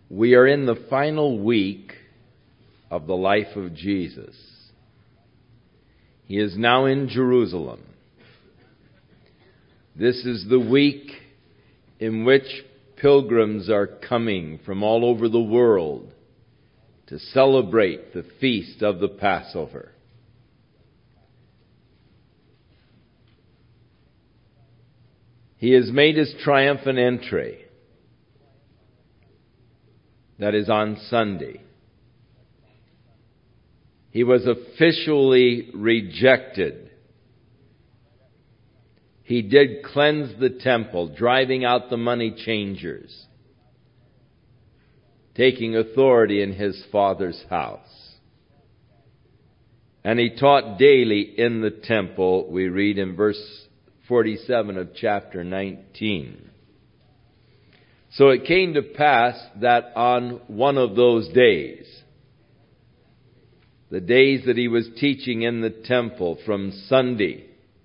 We are in the final week of the life of Jesus. He is now in Jerusalem. This is the week in which pilgrims are coming from all over the world to celebrate the feast of the Passover. He has made his triumphant entry. That is on Sunday. He was officially rejected. He did cleanse the temple, driving out the money changers, taking authority in his Father's house. And he taught daily in the temple, we read in verse 47 of chapter 19. So it came to pass that on one of those days, the days that he was teaching in the temple from Sunday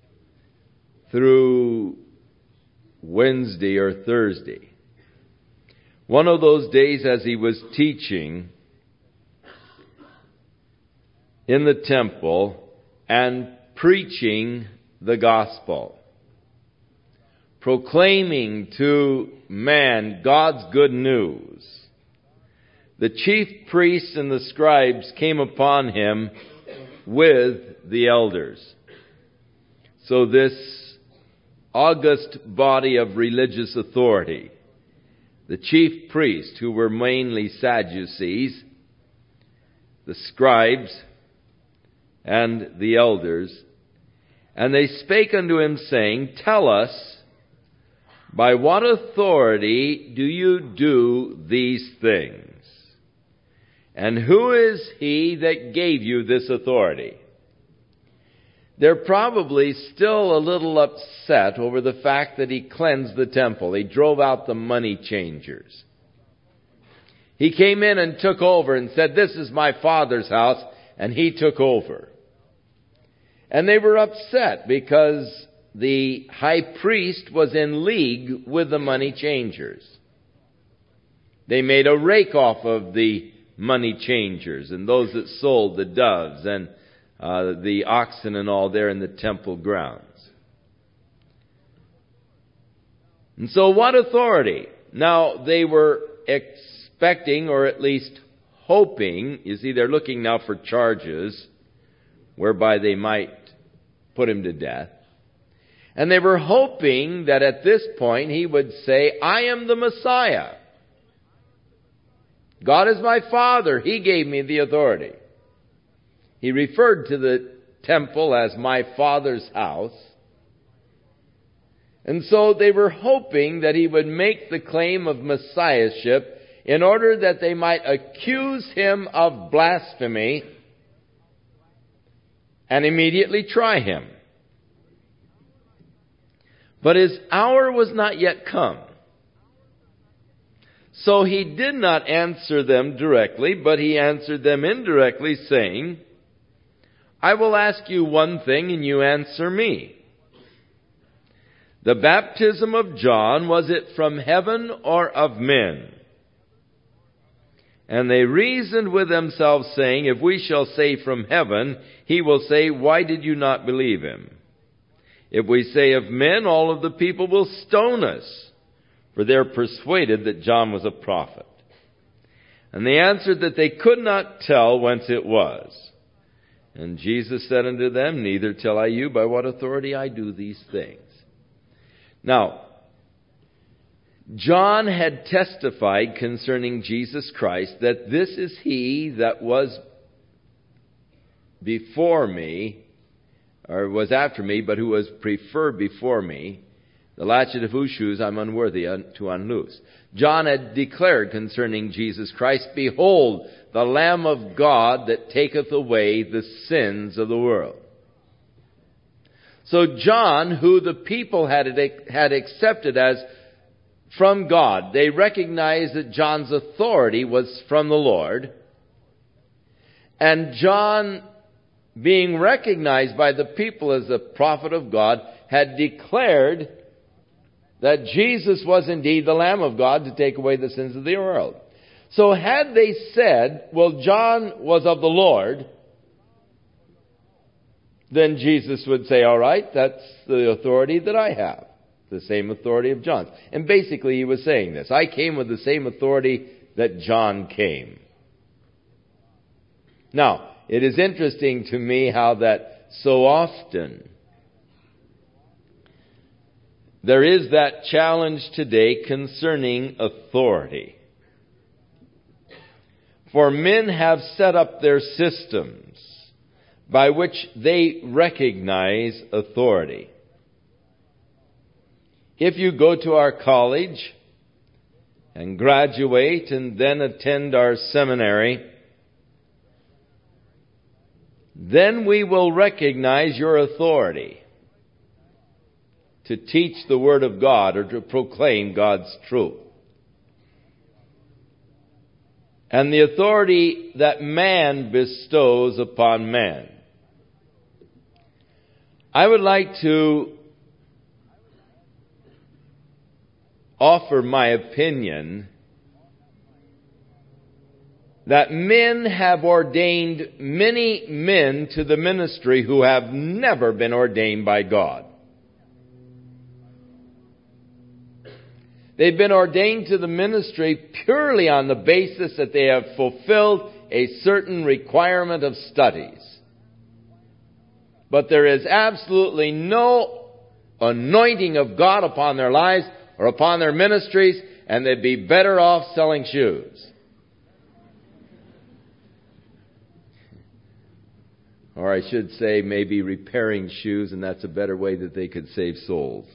through Wednesday or Thursday, one of those days as he was teaching in the temple and preaching the gospel, proclaiming to man God's good news, the chief priests and the scribes came upon him with the elders. So this august body of religious authority, the chief priests, who were mainly Sadducees, the scribes, and the elders, and they spake unto him, saying, Tell us, by what authority do you do these things? And who is he that gave you this authority? They're probably still a little upset over the fact that he cleansed the temple. He drove out the money changers. He came in and took over and said, This is my Father's house, and he took over. And they were upset because the high priest was in league with the money changers. They made a rake off of the money changers and those that sold the doves and the oxen and all there in the temple grounds. And so what authority? Now they were expecting, or at least hoping, you see, they're looking now for charges whereby they might put him to death. And they were hoping that at this point he would say, I am the Messiah. God is my Father. He gave me the authority. He referred to the temple as my Father's house. And so they were hoping that he would make the claim of Messiahship in order that they might accuse him of blasphemy and immediately try him. But his hour was not yet come. So he did not answer them directly, but he answered them indirectly, saying, I will ask you one thing, and you answer me. The baptism of John, was it from heaven or of men? And they reasoned with themselves, saying, If we shall say from heaven, he will say, Why did you not believe him? If we say of men, all of the people will stone us, for they are persuaded that John was a prophet. And they answered that they could not tell whence it was. And Jesus said unto them, Neither tell I you by what authority I do these things. Now, John had testified concerning Jesus Christ that this is he that was before me, or was after me, but who was preferred before me. The latchet of whose shoes I'm unworthy to unloose. John had declared concerning Jesus Christ, Behold, the Lamb of God that taketh away the sins of the world. So John, who the people had accepted as from God, they recognized that John's authority was from the Lord. And John, being recognized by the people as the prophet of God, had declared that Jesus was indeed the Lamb of God to take away the sins of the world. So had they said, well, John was of the Lord, then Jesus would say, all right, that's the authority that I have. The same authority of John. And basically he was saying this. I came with the same authority that John came. Now, it is interesting to me how that so often there is that challenge today concerning authority. For men have set up their systems by which they recognize authority. If you go to our college and graduate and then attend our seminary, then we will recognize your authority to teach the Word of God or to proclaim God's truth. And the authority that man bestows upon man. I would like to offer my opinion that men have ordained many men to the ministry who have never been ordained by God. They've been ordained to the ministry purely on the basis that they have fulfilled a certain requirement of studies. But there is absolutely no anointing of God upon their lives or upon their ministries, and they'd be better off selling shoes. Or I should say maybe repairing shoes, and that's a better way that they could save souls.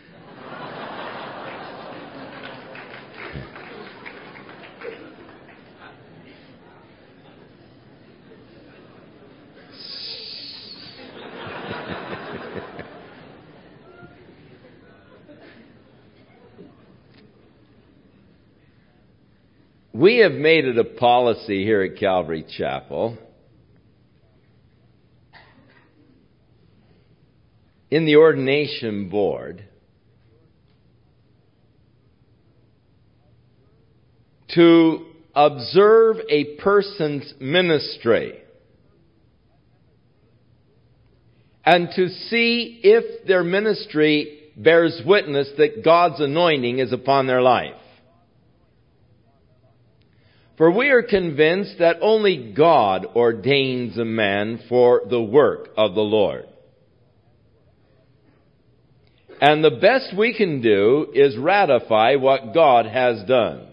We have made it a policy here at Calvary Chapel in the ordination board to observe a person's ministry and to see if their ministry bears witness that God's anointing is upon their life. For we are convinced that only God ordains a man for the work of the Lord. And the best we can do is ratify what God has done.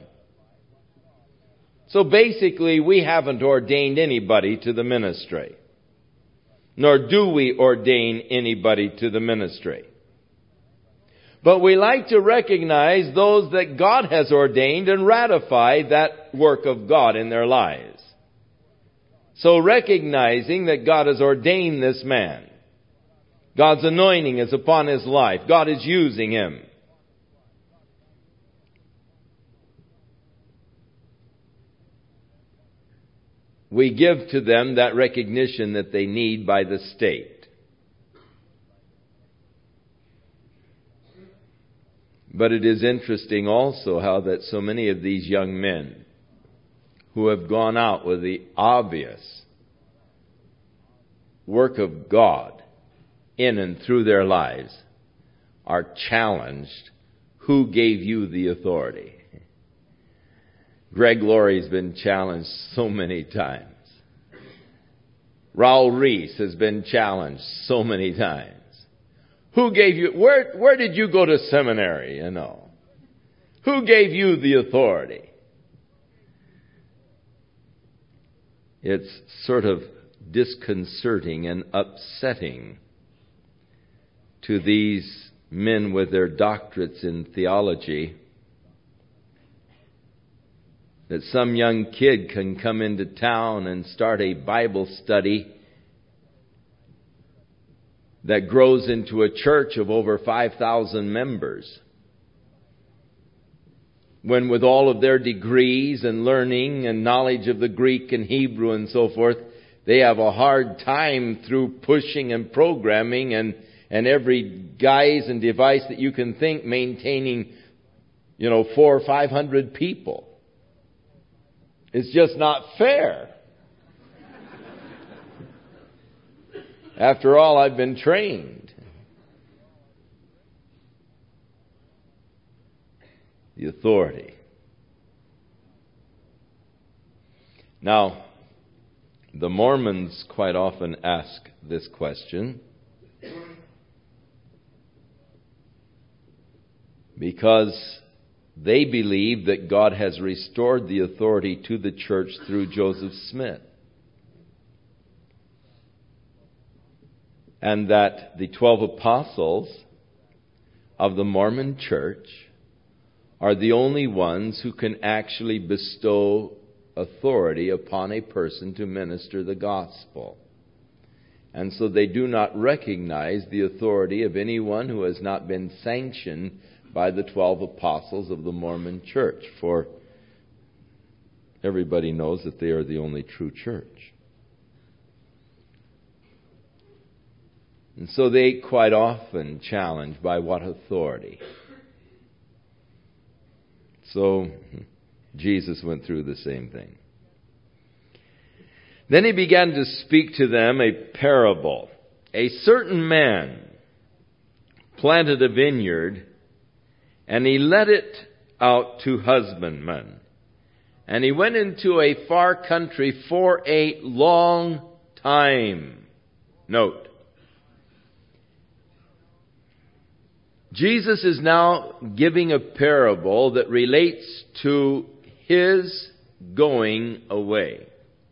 So basically, we haven't ordained anybody to the ministry. Nor do we ordain anybody to the ministry. But we like to recognize those that God has ordained and ratify that work of God in their lives. So recognizing that God has ordained this man, God's anointing is upon his life, God is using him. We give to them that recognition that they need by the state. But it is interesting also how that so many of these young men who have gone out with the obvious work of God in and through their lives are challenged. Who gave you the authority? Greg Laurie's been challenged so many times. Raul Reese has been challenged so many times. Who gave you, where did you go to seminary, you know? Who gave you the authority? It's sort of disconcerting and upsetting to these men with their doctorates in theology that some young kid can come into town and start a Bible study that grows into a church of over 5,000 members. When with all of their degrees and learning and knowledge of the Greek and Hebrew and so forth, they have a hard time through pushing and programming and every guise and device that you can think, maintaining, 400 or 500 people. It's just not fair. After all, I've been trained. The authority. Now, the Mormons quite often ask this question because they believe that God has restored the authority to the church through Joseph Smith. And that the 12 apostles of the Mormon church are the only ones who can actually bestow authority upon a person to minister the gospel. And so they do not recognize the authority of anyone who has not been sanctioned by the 12 apostles of the Mormon church. For everybody knows that they are the only true church. And so they quite often challenge, by what authority? So Jesus went through the same thing. Then he began to speak to them a parable. A certain man planted a vineyard, and he let it out to husbandmen. And he went into a far country for a long time. Note, Jesus is now giving a parable that relates to his going away.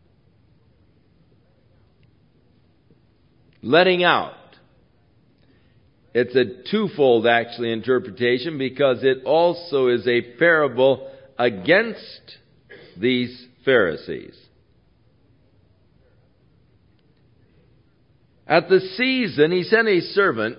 Letting out. It's a twofold, actually, interpretation, because it also is a parable against these Pharisees. At the season, he sent a servant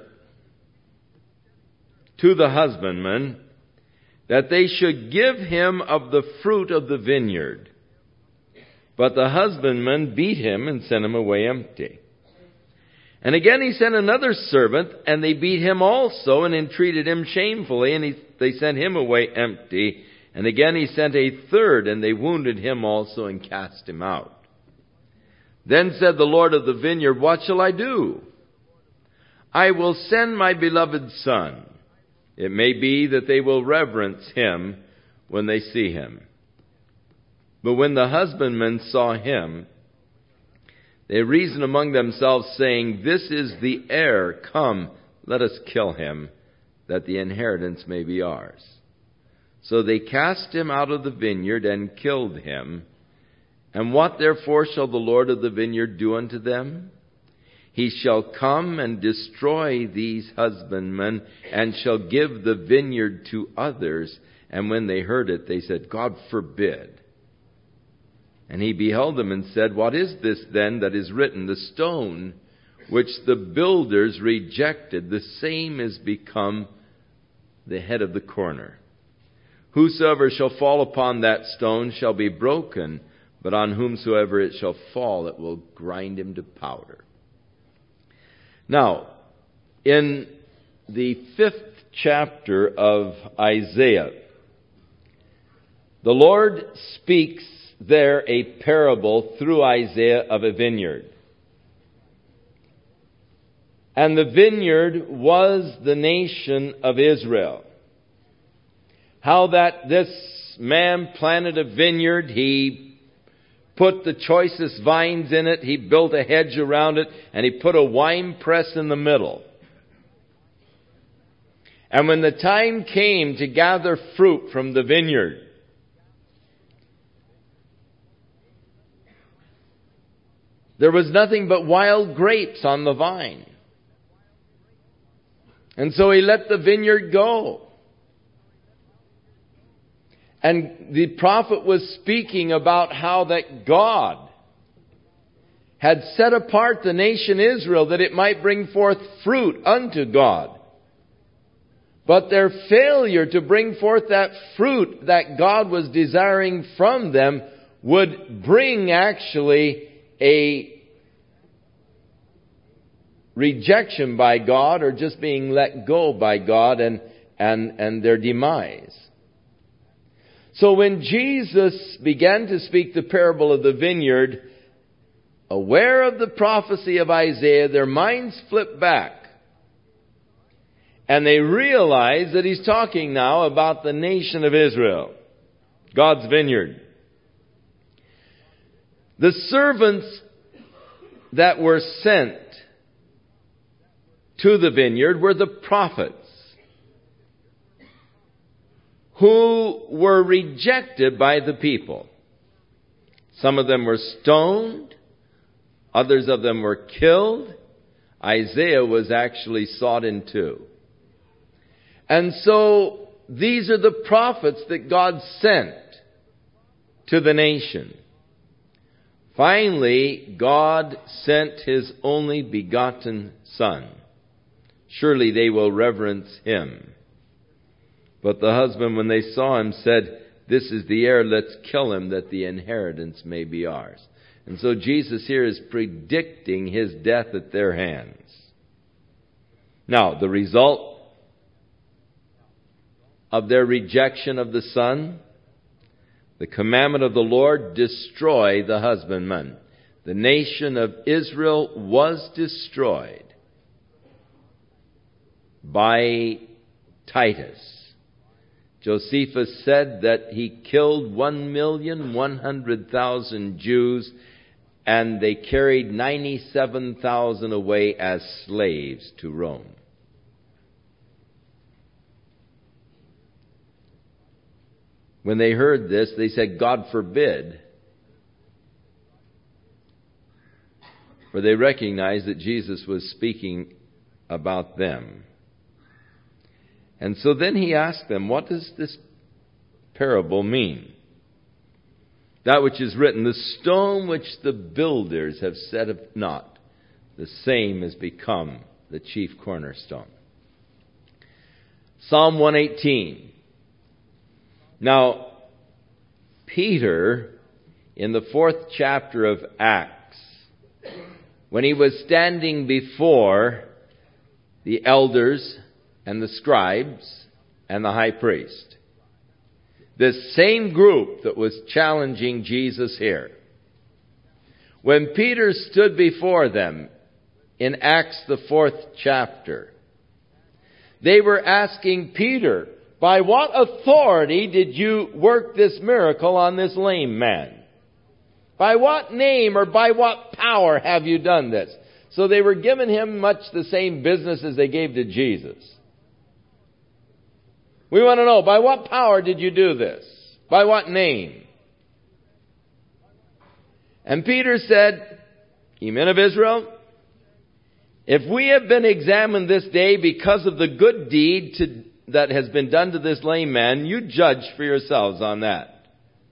to the husbandman that they should give him of the fruit of the vineyard. But the husbandman beat him and sent him away empty. And again he sent another servant, and they beat him also and entreated him shamefully, and they sent him away empty. And again he sent a third, and they wounded him also and cast him out. Then said the Lord of the vineyard, "What shall I do? I will send my beloved son. It may be that they will reverence him when they see him." But when the husbandmen saw him, they reasoned among themselves, saying, "This is the heir. Come, let us kill him, that the inheritance may be ours." So they cast him out of the vineyard and killed him. And what therefore shall the Lord of the vineyard do unto them? He shall come and destroy these husbandmen, and shall give the vineyard to others. And when they heard it, they said, "God forbid." And he beheld them and said, "What is this then that is written? The stone which the builders rejected, the same is become the head of the corner. Whosoever shall fall upon that stone shall be broken, but on whomsoever it shall fall, it will grind him to powder." Now, in the 5th chapter of Isaiah, the Lord speaks there a parable through Isaiah of a vineyard. And the vineyard was the nation of Israel. How that this man planted a vineyard, he put the choicest vines in it, he built a hedge around it, and he put a wine press in the middle. And when the time came to gather fruit from the vineyard, there was nothing but wild grapes on the vine. And so he let the vineyard go. And the prophet was speaking about how that God had set apart the nation Israel that it might bring forth fruit unto God. But their failure to bring forth that fruit that God was desiring from them would bring actually a rejection by God, or just being let go by God, and their demise. So when Jesus began to speak the parable of the vineyard, aware of the prophecy of Isaiah, their minds flipped back. And they realized that he's talking now about the nation of Israel, God's vineyard. The servants that were sent to the vineyard were the prophets, who were rejected by the people. Some of them were stoned. Others of them were killed. Isaiah was actually sawed in two. And so these are the prophets that God sent to the nation. Finally, God sent His only begotten Son. Surely they will reverence Him. But the husband, when they saw him, said, "This is the heir, let's kill him, that the inheritance may be ours." And so Jesus here is predicting His death at their hands. Now, the result of their rejection of the Son, the commandment of the Lord, destroy the husbandman. The nation of Israel was destroyed by Titus. Josephus said that he killed 1,100,000 Jews, and they carried 97,000 away as slaves to Rome. When they heard this, they said, "God forbid." For they recognized that Jesus was speaking about them. And so then He asked them, what does this parable mean? That which is written, "The stone which the builders have set at naught, the same has become the chief cornerstone." Psalm 118. Now, Peter, in the 4th chapter of Acts, when he was standing before the elders and the scribes and the high priest, this same group that was challenging Jesus here, when Peter stood before them in Acts the 4th chapter, they were asking Peter, "By what authority did you work this miracle on this lame man? By what name or by what power have you done this?" So they were giving him much the same business as they gave to Jesus. We want to know, by what power did you do this? By what name? And Peter said, "Ye men of Israel, if we have been examined this day because of the good deed that has been done to this lame man, you judge for yourselves on that.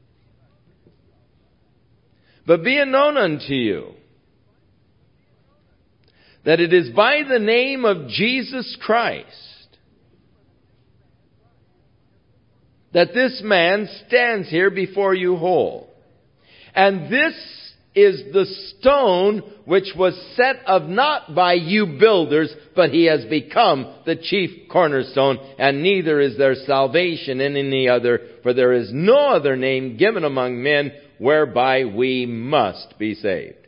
But be it known unto you that it is by the name of Jesus Christ that this man stands here before you whole. And this is the stone which was set of naught by you builders, but he has become the chief cornerstone, and neither is there salvation in any other, for there is no other name given among men whereby we must be saved."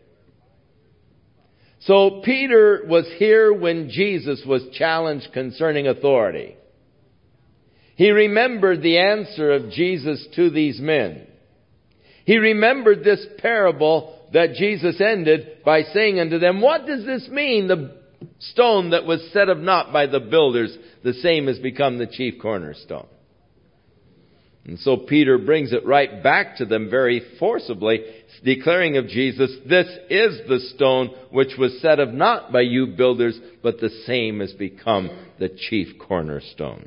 So Peter was here when Jesus was challenged concerning authority. He remembered the answer of Jesus to these men. He remembered this parable that Jesus ended by saying unto them, "What does this mean? The stone that was set of naught by the builders, the same has become the chief cornerstone." And so Peter brings it right back to them very forcibly, declaring of Jesus, "This is the stone which was set of naught by you builders, but the same has become the chief cornerstone."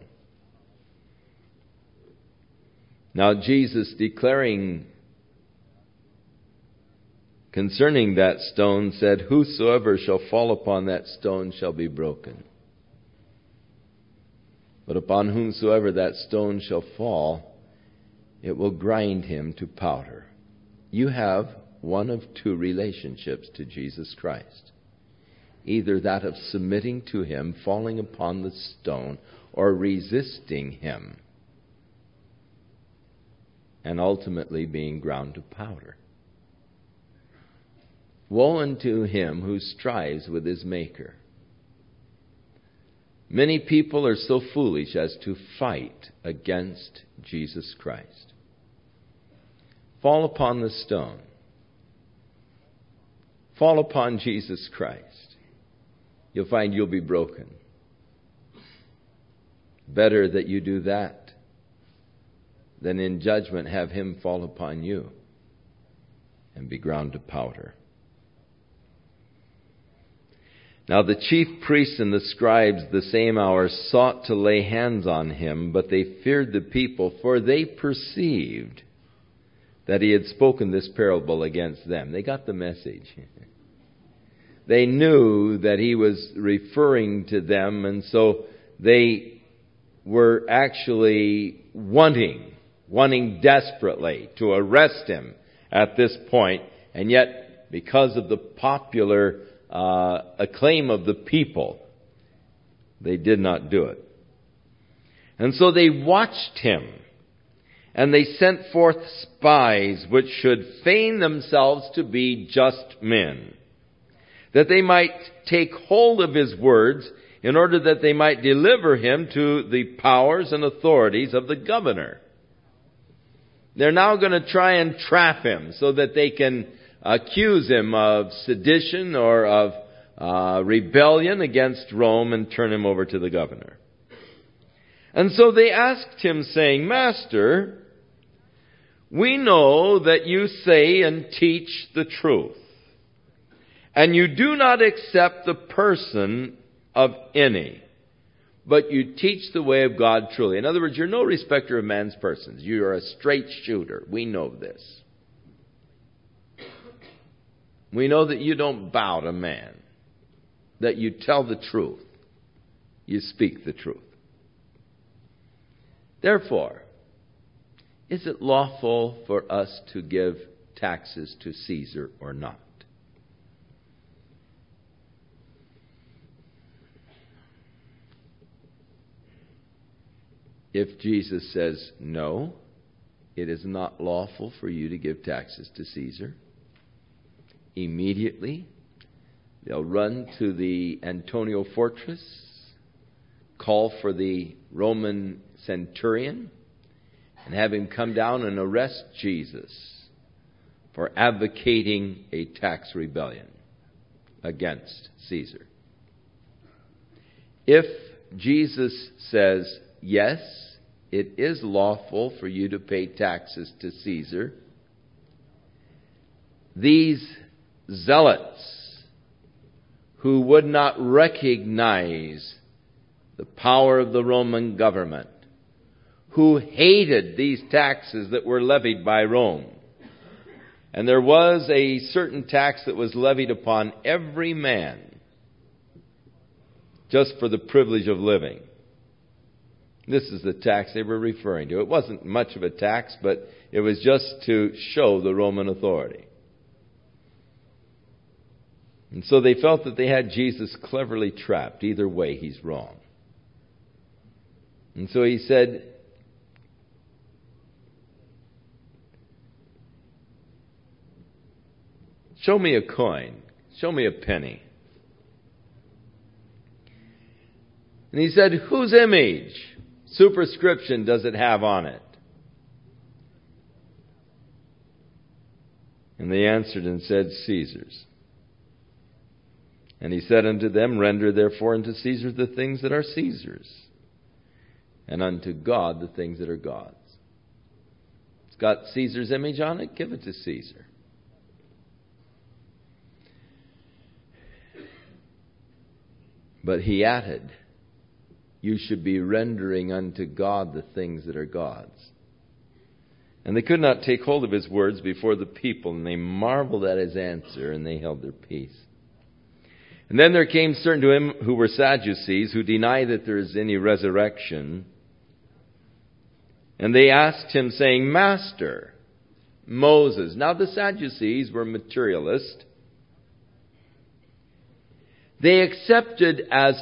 Now Jesus, declaring concerning that stone, said, "Whosoever shall fall upon that stone shall be broken. But upon whomsoever that stone shall fall, it will grind him to powder." You have one of two relationships to Jesus Christ. Either that of submitting to Him, falling upon the stone, or resisting Him. and ultimately being ground to powder. Woe unto him who strives with his Maker. Many people are so foolish as to fight against Jesus Christ. Fall upon the stone. Fall upon Jesus Christ. You'll find you'll be broken. Better that you do that than in judgment have him fall upon you and be ground to powder. Now the chief priests and the scribes the same hour sought to lay hands on him, but they feared the people, for they perceived that he had spoken this parable against them. They got the message. They knew that he was referring to them, and so they were actually wanting desperately to arrest him at this point, and yet because of the popular acclaim of the people, they did not do it. And so they watched him, and they sent forth spies which should feign themselves to be just men, that they might take hold of his words in order that they might deliver him to the powers and authorities of the governor. They're now going to try and trap him so that they can accuse him of sedition or of rebellion against Rome and turn him over to the governor. And so they asked him, saying, Master, we know that you say and teach the truth, and you do not accept the person of any, but you teach the way of God truly. In other words, you're no respecter of man's persons. You are a straight shooter. We know this. We know that you don't bow to man, that you tell the truth. You speak the truth. Therefore, is it lawful for us to give taxes to Caesar or not? If Jesus says, no, it is not lawful for you to give taxes to Caesar, immediately they'll run to the Antonia fortress, call for the Roman centurion, and have him come down and arrest Jesus for advocating a tax rebellion against Caesar. If Jesus says, yes, it is lawful for you to pay taxes to Caesar, these zealots who would not recognize the power of the Roman government, who hated these taxes that were levied by Rome. And there was a certain tax that was levied upon every man just for the privilege of living. This is the tax they were referring to. It wasn't much of a tax, but it was just to show the Roman authority. And so they felt that they had Jesus cleverly trapped. Either way, he's wrong. And so he said, show me a coin. Show me a penny. And he said, whose image, superscription does it have on it? And they answered and said, Caesar's. And he said unto them, render therefore unto Caesar the things that are Caesar's, and unto God the things that are God's. It's got Caesar's image on it, give it to Caesar. But he added, you should be rendering unto God the things that are God's. And they could not take hold of his words before the people, and they marveled at his answer, and they held their peace. And then there came certain to him who were Sadducees, who deny that there is any resurrection. And they asked him, saying, Master, Moses. Now the Sadducees were materialists. They accepted as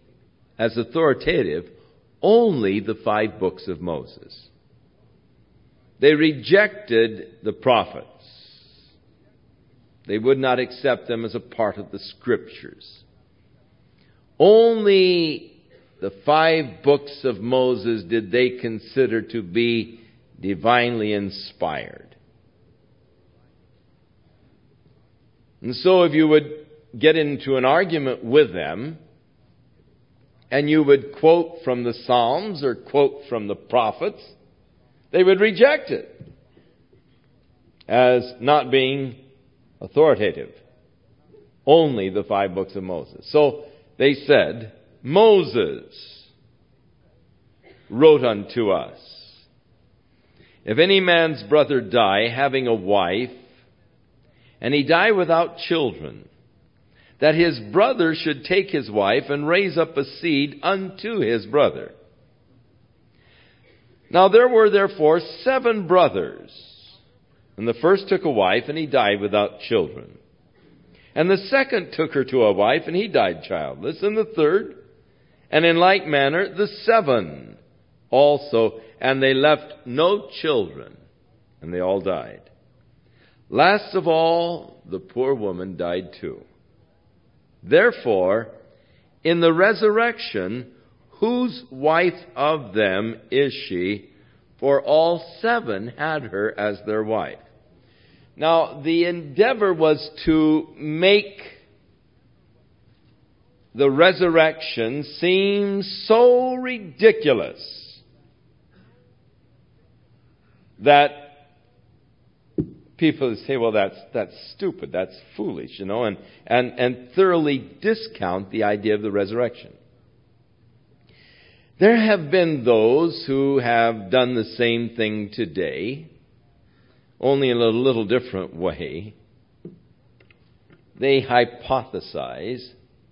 authoritative, only the 5 books of Moses. They rejected the prophets. They would not accept them as a part of the Scriptures. Only the 5 books of Moses did they consider to be divinely inspired. And so if you would get into an argument with them, and you would quote from the Psalms or quote from the prophets, they would reject it as not being authoritative. Only the 5 books of Moses. So they said, Moses wrote unto us, if any man's brother die, having a wife, and he die without children, that his brother should take his wife and raise up a seed unto his brother. Now there were therefore 7 brothers, and the first took a wife, and he died without children. And the second took her to a wife, and he died childless. And the third, and in like manner the 7 also, and they left no children, and they all died. Last of all, the poor woman died too. Therefore, in the resurrection, whose wife of them is she? For all 7 had her as their wife. Now, the endeavor was to make the resurrection seem so ridiculous that people say, well, that's stupid, that's foolish, and thoroughly discount the idea of the resurrection. There have been those who have done the same thing today, only in a little different way. They hypothesize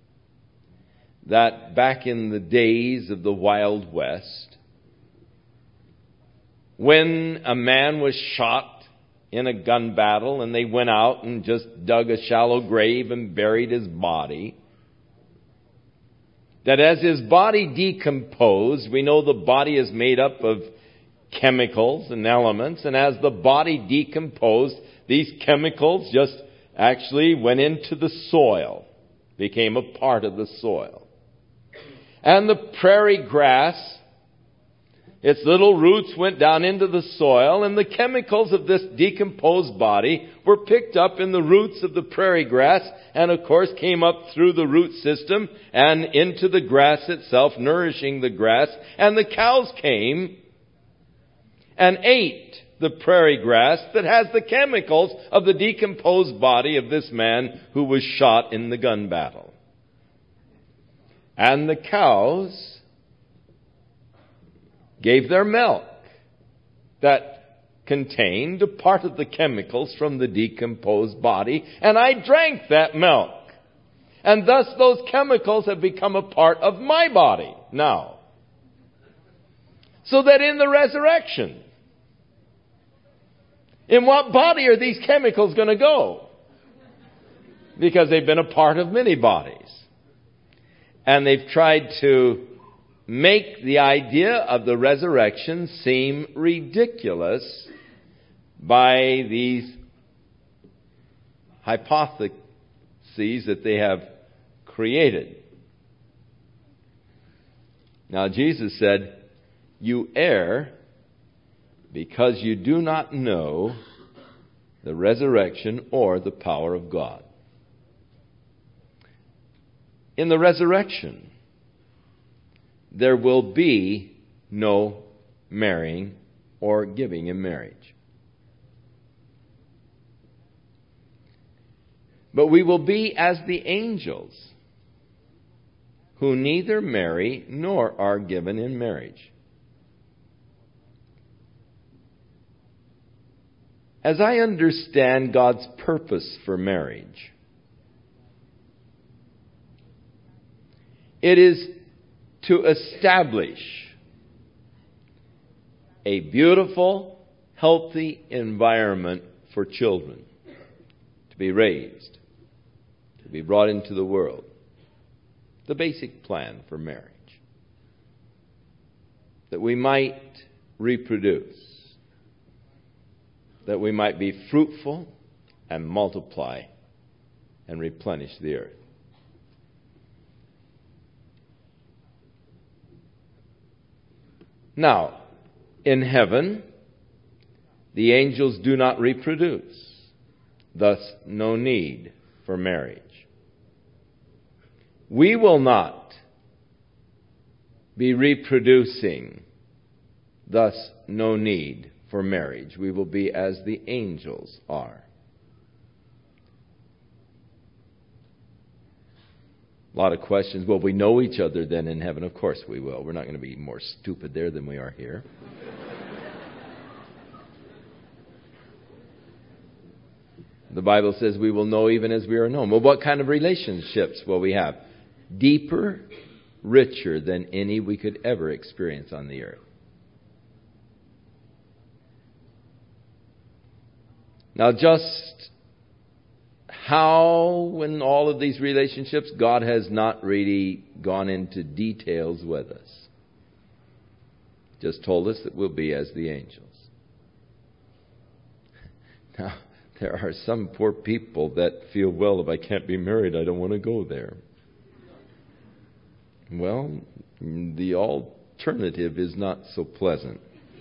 that back in the days of the Wild West, when a man was shot in a gun battle and they went out and just dug a shallow grave and buried his body, that as his body decomposed, we know the body is made up of chemicals and elements, and as the body decomposed, these chemicals just actually went into the soil, became a part of the soil. And the prairie grass, its little roots went down into the soil, and the chemicals of this decomposed body were picked up in the roots of the prairie grass, and of course came up through the root system and into the grass itself, nourishing the grass. And the cows came and ate the prairie grass that has the chemicals of the decomposed body of this man who was shot in the gun battle. And the cows gave their milk that contained a part of the chemicals from the decomposed body, and I drank that milk. And thus those chemicals have become a part of my body now. So that in the resurrection, in what body are these chemicals going to go? Because they've been a part of many bodies. And they've tried to make the idea of the resurrection seem ridiculous by these hypotheses that they have created. Now Jesus said, you err because you do not know the resurrection or the power of God. In the resurrection, there will be no marrying or giving in marriage. But we will be as the angels, who neither marry nor are given in marriage. As I understand God's purpose for marriage, it is to establish a beautiful, healthy environment for children to be raised, to be brought into the world. The basic plan for marriage. That we might reproduce. that we might be fruitful and multiply and replenish the earth. Now, in heaven, the angels do not reproduce, thus no need for marriage. We will not be reproducing, thus no need for marriage. We will be as the angels are. A lot of questions. Will we know each other then in heaven? Of course we will. We're not going to be more stupid there than we are here. The Bible says we will know even as we are known. Well, what kind of relationships will we have? Deeper, richer than any we could ever experience on the earth. Now, just how in all of these relationships, God has not really gone into details with us. Just told us that we'll be as the angels. Now, there are some poor people that feel, well, if I can't be married, I don't want to go there. Well, the alternative is not so pleasant.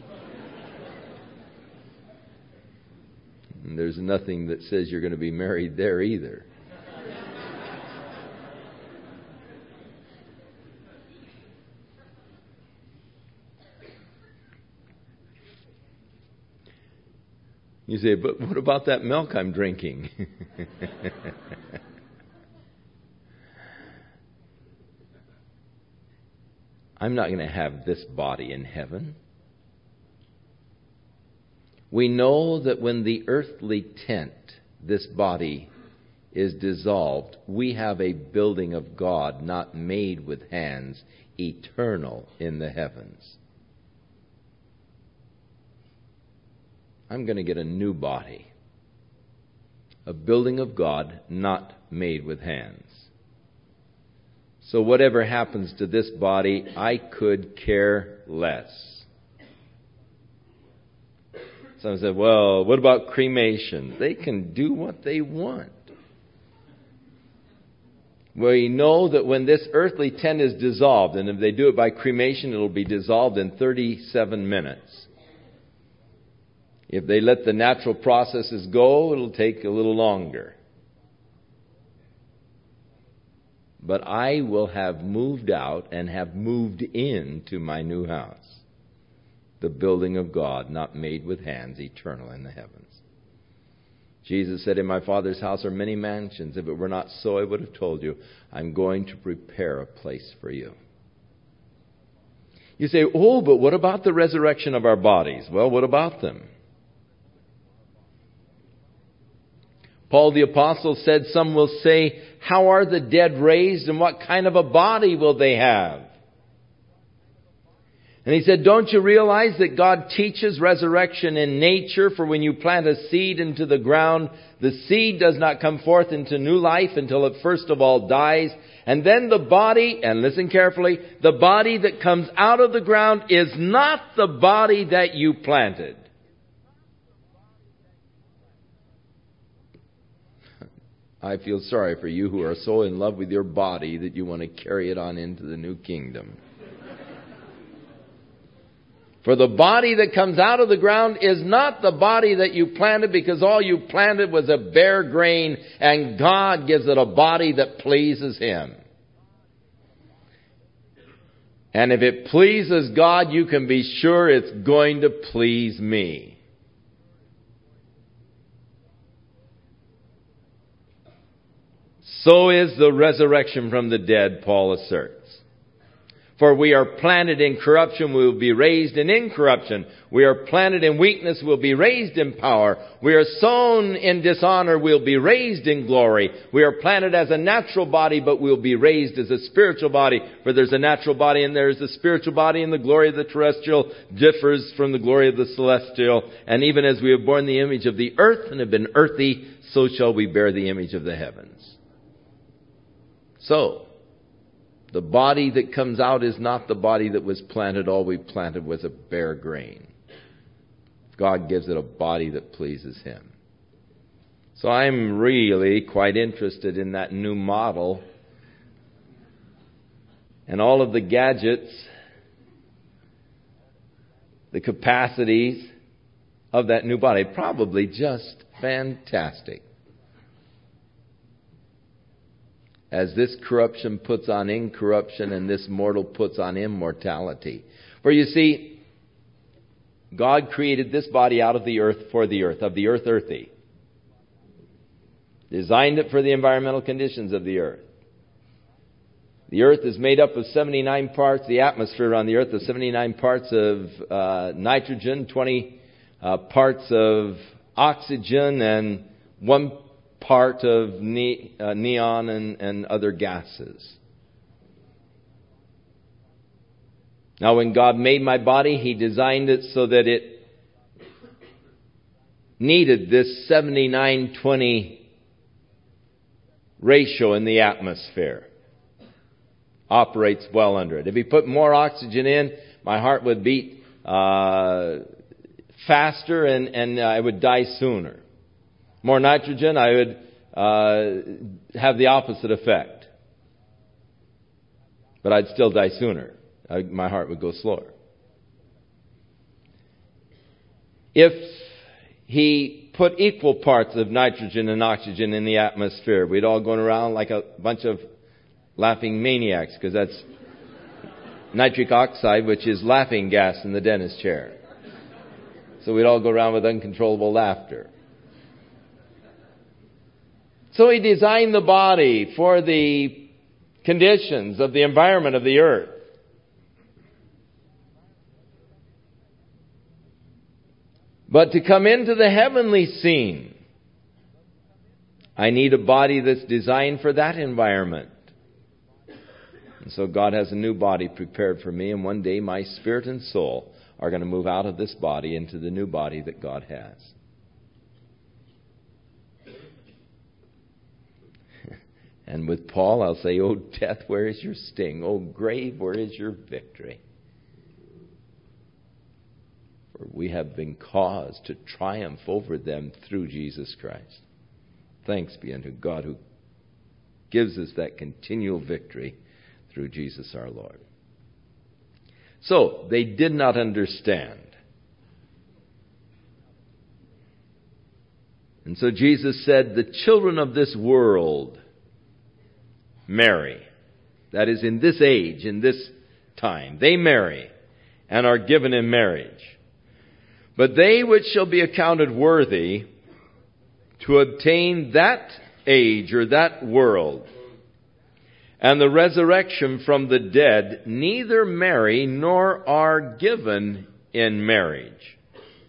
And there's nothing that says you're going to be married there either. You say, but what about that milk I'm drinking? I'm not going to have this body in heaven. We know that when the earthly tent, this body, is dissolved, we have a building of God not made with hands, eternal in the heavens. I'm going to get a new body, a building of God not made with hands. So whatever happens to this body, I could care less. Some said, well, what about cremation? They can do what they want. We know that when this earthly tent is dissolved, and if they do it by cremation, it'll be dissolved in 37 minutes. If they let the natural processes go, it'll take a little longer. But I will have moved out and have moved into my new house. The building of God, not made with hands, eternal in the heavens. Jesus said, in my Father's house are many mansions. If it were not so, I would have told you, I'm going to prepare a place for you. You say, oh, but what about the resurrection of our bodies? Well, what about them? Paul the Apostle said, some will say, how are the dead raised and what kind of a body will they have? And he said, don't you realize that God teaches resurrection in nature? For when you plant a seed into the ground, the seed does not come forth into new life until it first of all dies. And then the body, and listen carefully, the body that comes out of the ground is not the body that you planted. I feel sorry for you who are so in love with your body that you want to carry it on into the new kingdom. For the body that comes out of the ground is not the body that you planted, because all you planted was a bare grain, and God gives it a body that pleases Him. And if it pleases God, you can be sure it's going to please me. So is the resurrection from the dead, Paul asserts. For we are planted in corruption, we will be raised in incorruption. We are planted in weakness, we'll be raised in power. We are sown in dishonor, we'll be raised in glory. We are planted as a natural body, but we'll be raised as a spiritual body. For there's a natural body and there's a spiritual body, and the glory of the terrestrial differs from the glory of the celestial. And even as we have borne the image of the earth and have been earthy, so shall we bear the image of the heavens. So, the body that comes out is not the body that was planted. All we planted was a bare grain. God gives it a body that pleases Him. So I'm really quite interested in that new model and all of the gadgets, the capacities of that new body. Probably just fantastic. As this corruption puts on incorruption and this mortal puts on immortality. For you see, God created this body out of the earth for the earth, of the earth earthy. Designed it for the environmental conditions of the earth. The earth is made up of 79 parts, the atmosphere on the earth is 79 parts of nitrogen, 20 parts of oxygen, and 1 part of neon and other gases. Now, when God made my body, He designed it so that it needed this 79-20 ratio in the atmosphere. Operates well under it. If He put more oxygen in, my heart would beat faster and I would die sooner. More nitrogen, I would have the opposite effect. But I'd still die sooner. My heart would go slower. If He put equal parts of nitrogen and oxygen in the atmosphere, we'd all go around like a bunch of laughing maniacs, because that's nitric oxide, which is laughing gas in the dentist chair. So we'd all go around with uncontrollable laughter. So He designed the body for the conditions of the environment of the earth. But to come into the heavenly scene, I need a body that's designed for that environment. And so God has a new body prepared for me, and one day my spirit and soul are going to move out of this body into the new body that God has. And with Paul, I'll say, "O death, where is your sting? O grave, where is your victory? For we have been caused to triumph over them through Jesus Christ." Thanks be unto God who gives us that continual victory through Jesus our Lord. So, they did not understand. And so Jesus said, the children of this world marry. That is, in this age, in this time, they marry and are given in marriage. But they which shall be accounted worthy to obtain that age or that world and the resurrection from the dead neither marry nor are given in marriage.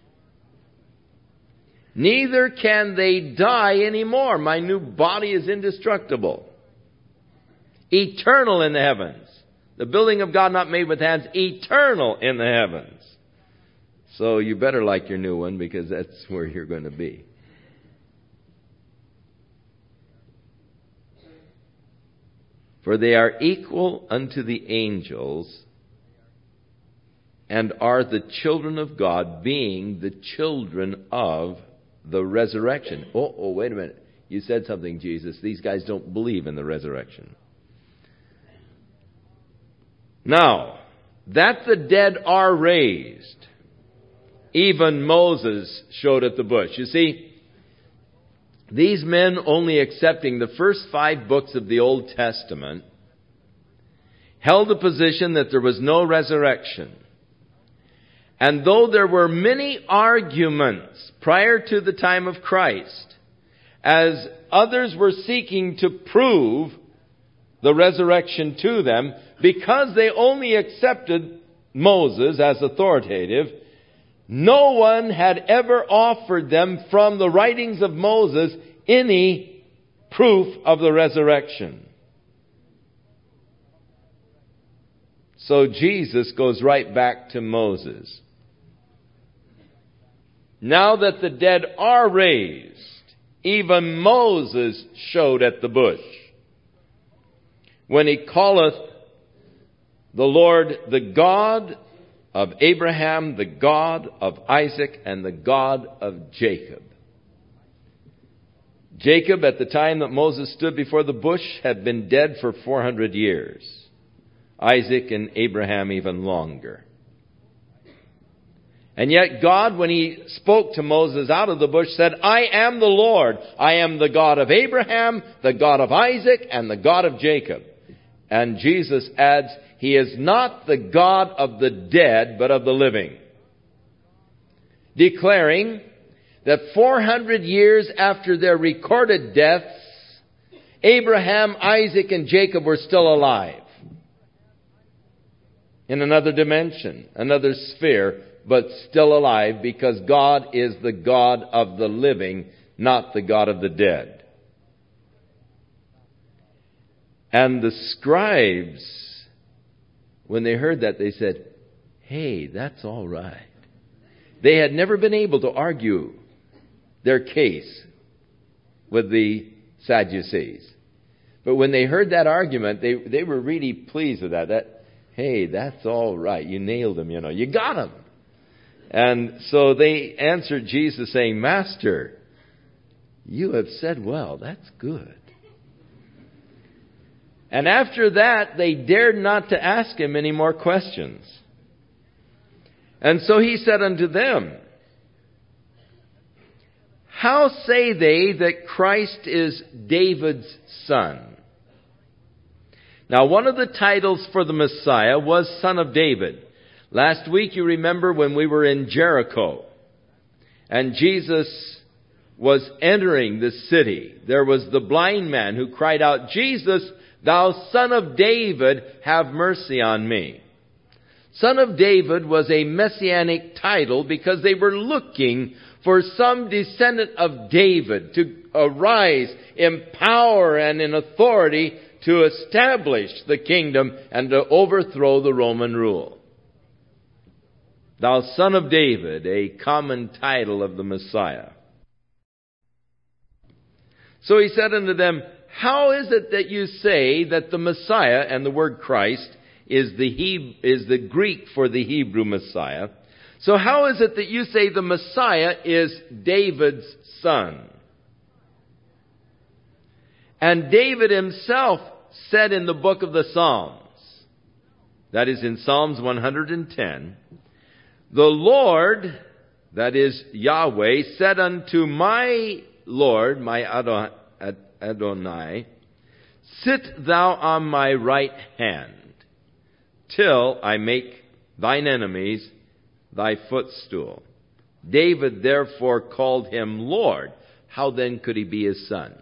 Neither can they die anymore. My new body is indestructible. Eternal in the heavens. The building of God not made with hands, eternal in the heavens. So you better like your new one, because that's where you're going to be. For they are equal unto the angels, and are the children of God, being the children of the resurrection. Oh, wait a minute. You said something, Jesus. These guys don't believe in the resurrection. Now, that the dead are raised, even Moses showed at the bush. You see, these men only accepting the first 5 books of the Old Testament held the position that there was no resurrection. And though there were many arguments prior to the time of Christ, as others were seeking to prove the resurrection to them, because they only accepted Moses as authoritative, no one had ever offered them from the writings of Moses any proof of the resurrection. So Jesus goes right back to Moses. Now that the dead are raised, even Moses showed at the bush, when he calleth the Lord the God of Abraham, the God of Isaac, and the God of Jacob. Jacob, at the time that Moses stood before the bush, had been dead for 400 years. Isaac and Abraham even longer. And yet God, when he spoke to Moses out of the bush, said, I am the Lord. I am the God of Abraham, the God of Isaac, and the God of Jacob. And Jesus adds, He is not the God of the dead, but of the living. Declaring that 400 years after their recorded deaths, Abraham, Isaac, and Jacob were still alive. In another dimension, another sphere, but still alive, because God is the God of the living, not the God of the dead. And the scribes, when they heard that, they said, hey, that's all right. They had never been able to argue their case with the Sadducees. But when they heard that argument, they were really pleased with that. Hey, that's all right. You nailed him, you got him. And so they answered Jesus saying, Master, you have said well. That's good. And after that, they dared not to ask him any more questions. And so he said unto them, how say they that Christ is David's son? Now, one of the titles for the Messiah was Son of David. Last week, you remember when we were in Jericho and Jesus was entering the city, there was the blind man who cried out, Jesus, thou Son of David, have mercy on me. Son of David was a messianic title because they were looking for some descendant of David to arise in power and in authority to establish the kingdom and to overthrow the Roman rule. Thou Son of David, a common title of the Messiah. So he said unto them, how is it that you say that the Messiah, and the word Christ is the Greek for the Hebrew Messiah. So how is it that you say the Messiah is David's son? And David himself said in the book of the Psalms, that is in Psalms 110, the Lord, that is Yahweh, said unto my Lord, my Adonai, sit thou on my right hand, till I make thine enemies thy footstool. David therefore called him Lord. How then could he be his son?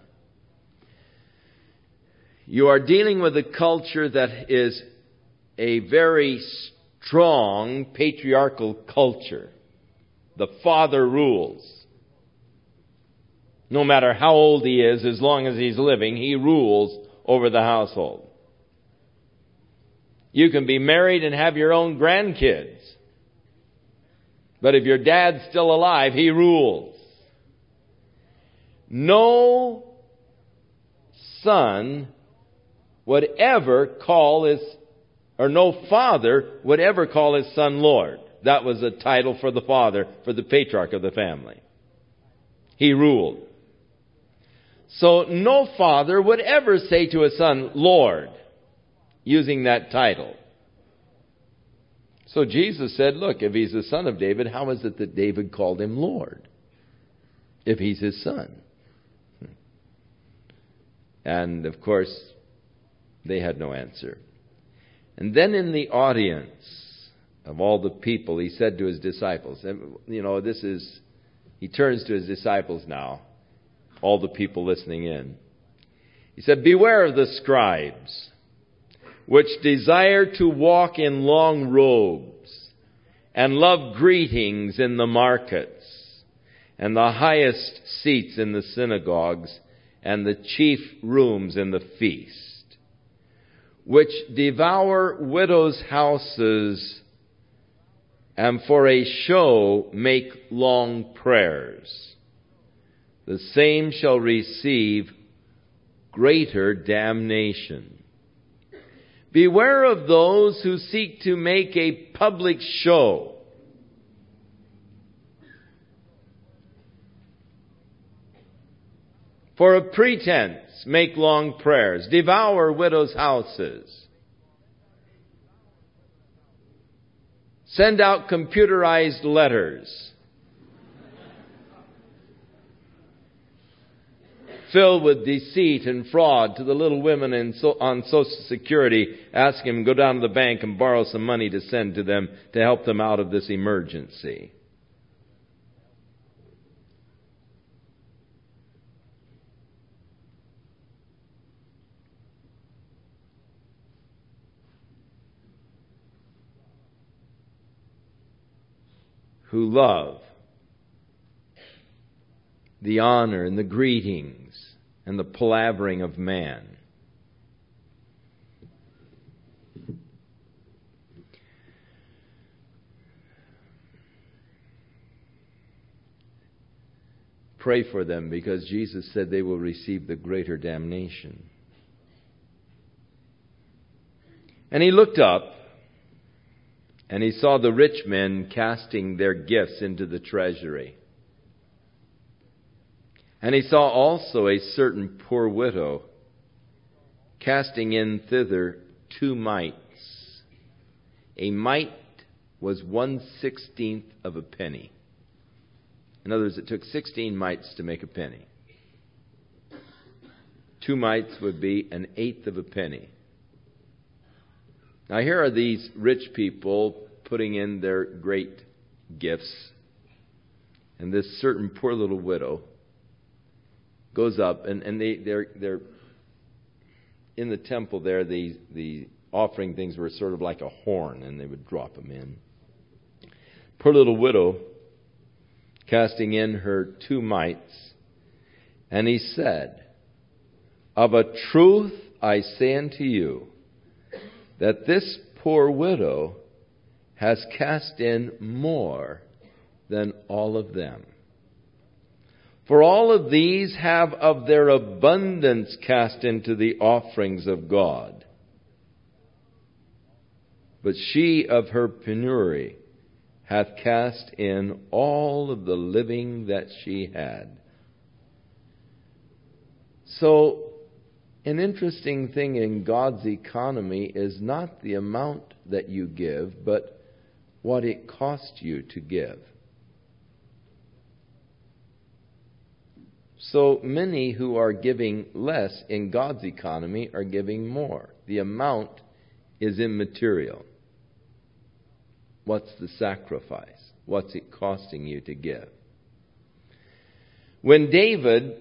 You are dealing with a culture that is a very strong patriarchal culture. The father rules. No matter how old he is, as long as he's living, he rules over the household. You can be married and have your own grandkids. But if your dad's still alive, he rules. No son would ever call his, or no father would ever call his son Lord. That was a title for the father, for the patriarch of the family. He ruled. So no father would ever say to his son, Lord, using that title. So Jesus said, look, if he's the son of David, how is it that David called him Lord? If he's his son. And of course, they had no answer. And then in the audience of all the people, he said to his disciples, he turns to his disciples now, all the people listening in. He said, beware of the scribes, which desire to walk in long robes, and love greetings in the markets, and the highest seats in the synagogues, and the chief rooms in the feast, which devour widows' houses, and for a show make long prayers. The same shall receive greater damnation. Beware of those who seek to make a public show. For a pretense, make long prayers. Devour widows' houses. Send out computerized letters filled with deceit and fraud to the little women on Social Security, asking them to go down to the bank and borrow some money to send to them to help them out of this emergency. Who love the honor and the greetings and the palavering of man. Pray for them, because Jesus said they will receive the greater damnation. And he looked up, and he saw the rich men casting their gifts into the treasury. And he saw also a certain poor widow casting in thither 2 mites. A mite was 1/16 of a penny. In other words, it took 16 mites to make a penny. 2 mites would be 1/8 of a penny. Now here are these rich people putting in their great gifts. And this certain poor little widow goes up, and they're in the temple there. The offering things were sort of like a horn, and they would drop them in. Poor little widow casting in her 2 mites, and he said, "Of a truth I say unto you, that this poor widow has cast in more than all of them. For all of these have of their abundance cast into the offerings of God. But she of her penury hath cast in all of the living that she had." So, an interesting thing in God's economy is not the amount that you give, but what it costs you to give. So many who are giving less in God's economy are giving more. The amount is immaterial. What's the sacrifice? What's it costing you to give? When David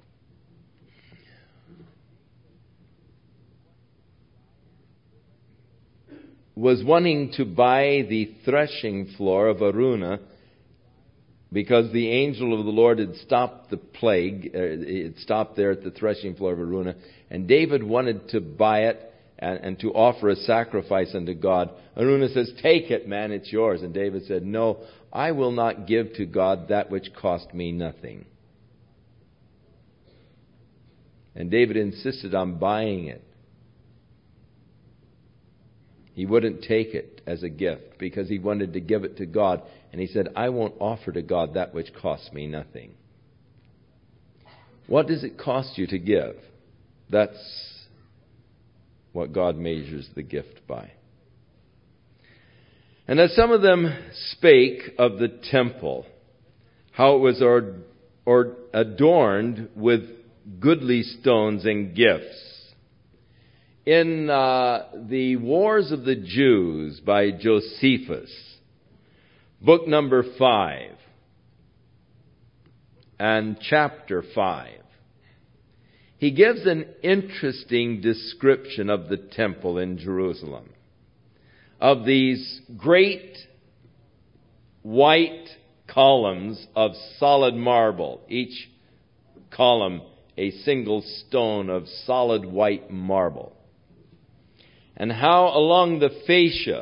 was wanting to buy the threshing floor of Araunah, because the angel of the Lord had stopped the plague, it stopped there at the threshing floor of Araunah, and David wanted to buy it and to offer a sacrifice unto God. Araunah says, "Take it, man, it's yours." And David said, "No, I will not give to God that which cost me nothing." And David insisted on buying it. He wouldn't take it as a gift because he wanted to give it to God. And he said, "I won't offer to God that which costs me nothing." What does it cost you to give? That's what God measures the gift by. And as some of them spake of the temple, how it was adorned with goodly stones and gifts. In the Wars of the Jews by Josephus, book number 5 and chapter 5, he gives an interesting description of the temple in Jerusalem, of these great white columns of solid marble, each column a single stone of solid white marble. And how along the fascia,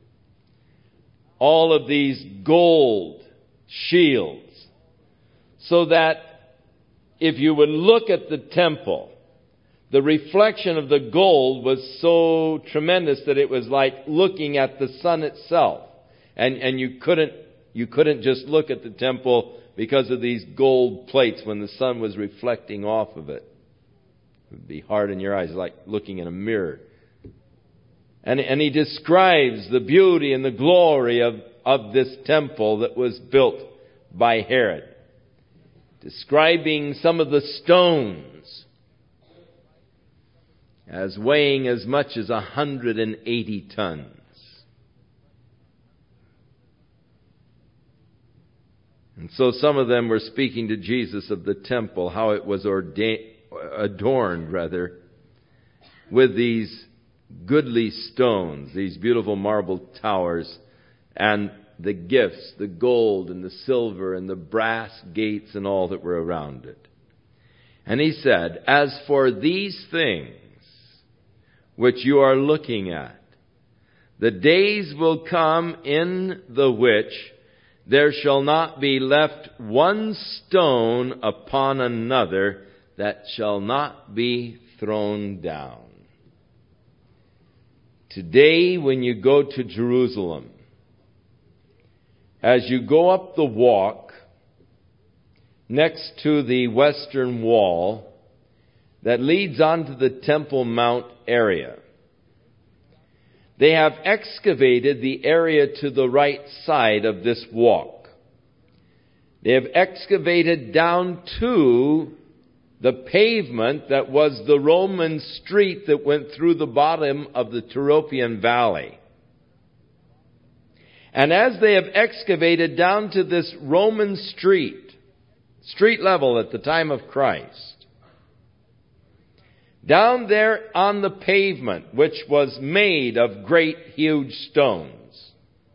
all of these gold shields, so that if you would look at the temple, the reflection of the gold was so tremendous that it was like looking at the sun itself. And you couldn't just look at the temple because of these gold plates when the sun was reflecting off of it. It would be hard in your eyes, like looking in a mirror. And he describes the beauty and the glory of this temple that was built by Herod, describing some of the stones as weighing as much as 180 tons. And so some of them were speaking to Jesus of the temple, how it was adorned with these goodly stones, these beautiful marble towers, and the gifts, the gold and the silver and the brass gates and all that were around it. And he said, "As for these things which you are looking at, the days will come in the which there shall not be left one stone upon another that shall not be thrown down." Today, when you go to Jerusalem, as you go up the walk next to the western wall that leads onto the Temple Mount area, they have excavated the area to the right side of this walk. They have excavated down to the pavement that was the Roman street that went through the bottom of the Tyropoeon Valley. And as they have excavated down to this Roman street level at the time of Christ, down there on the pavement, which was made of great huge stones,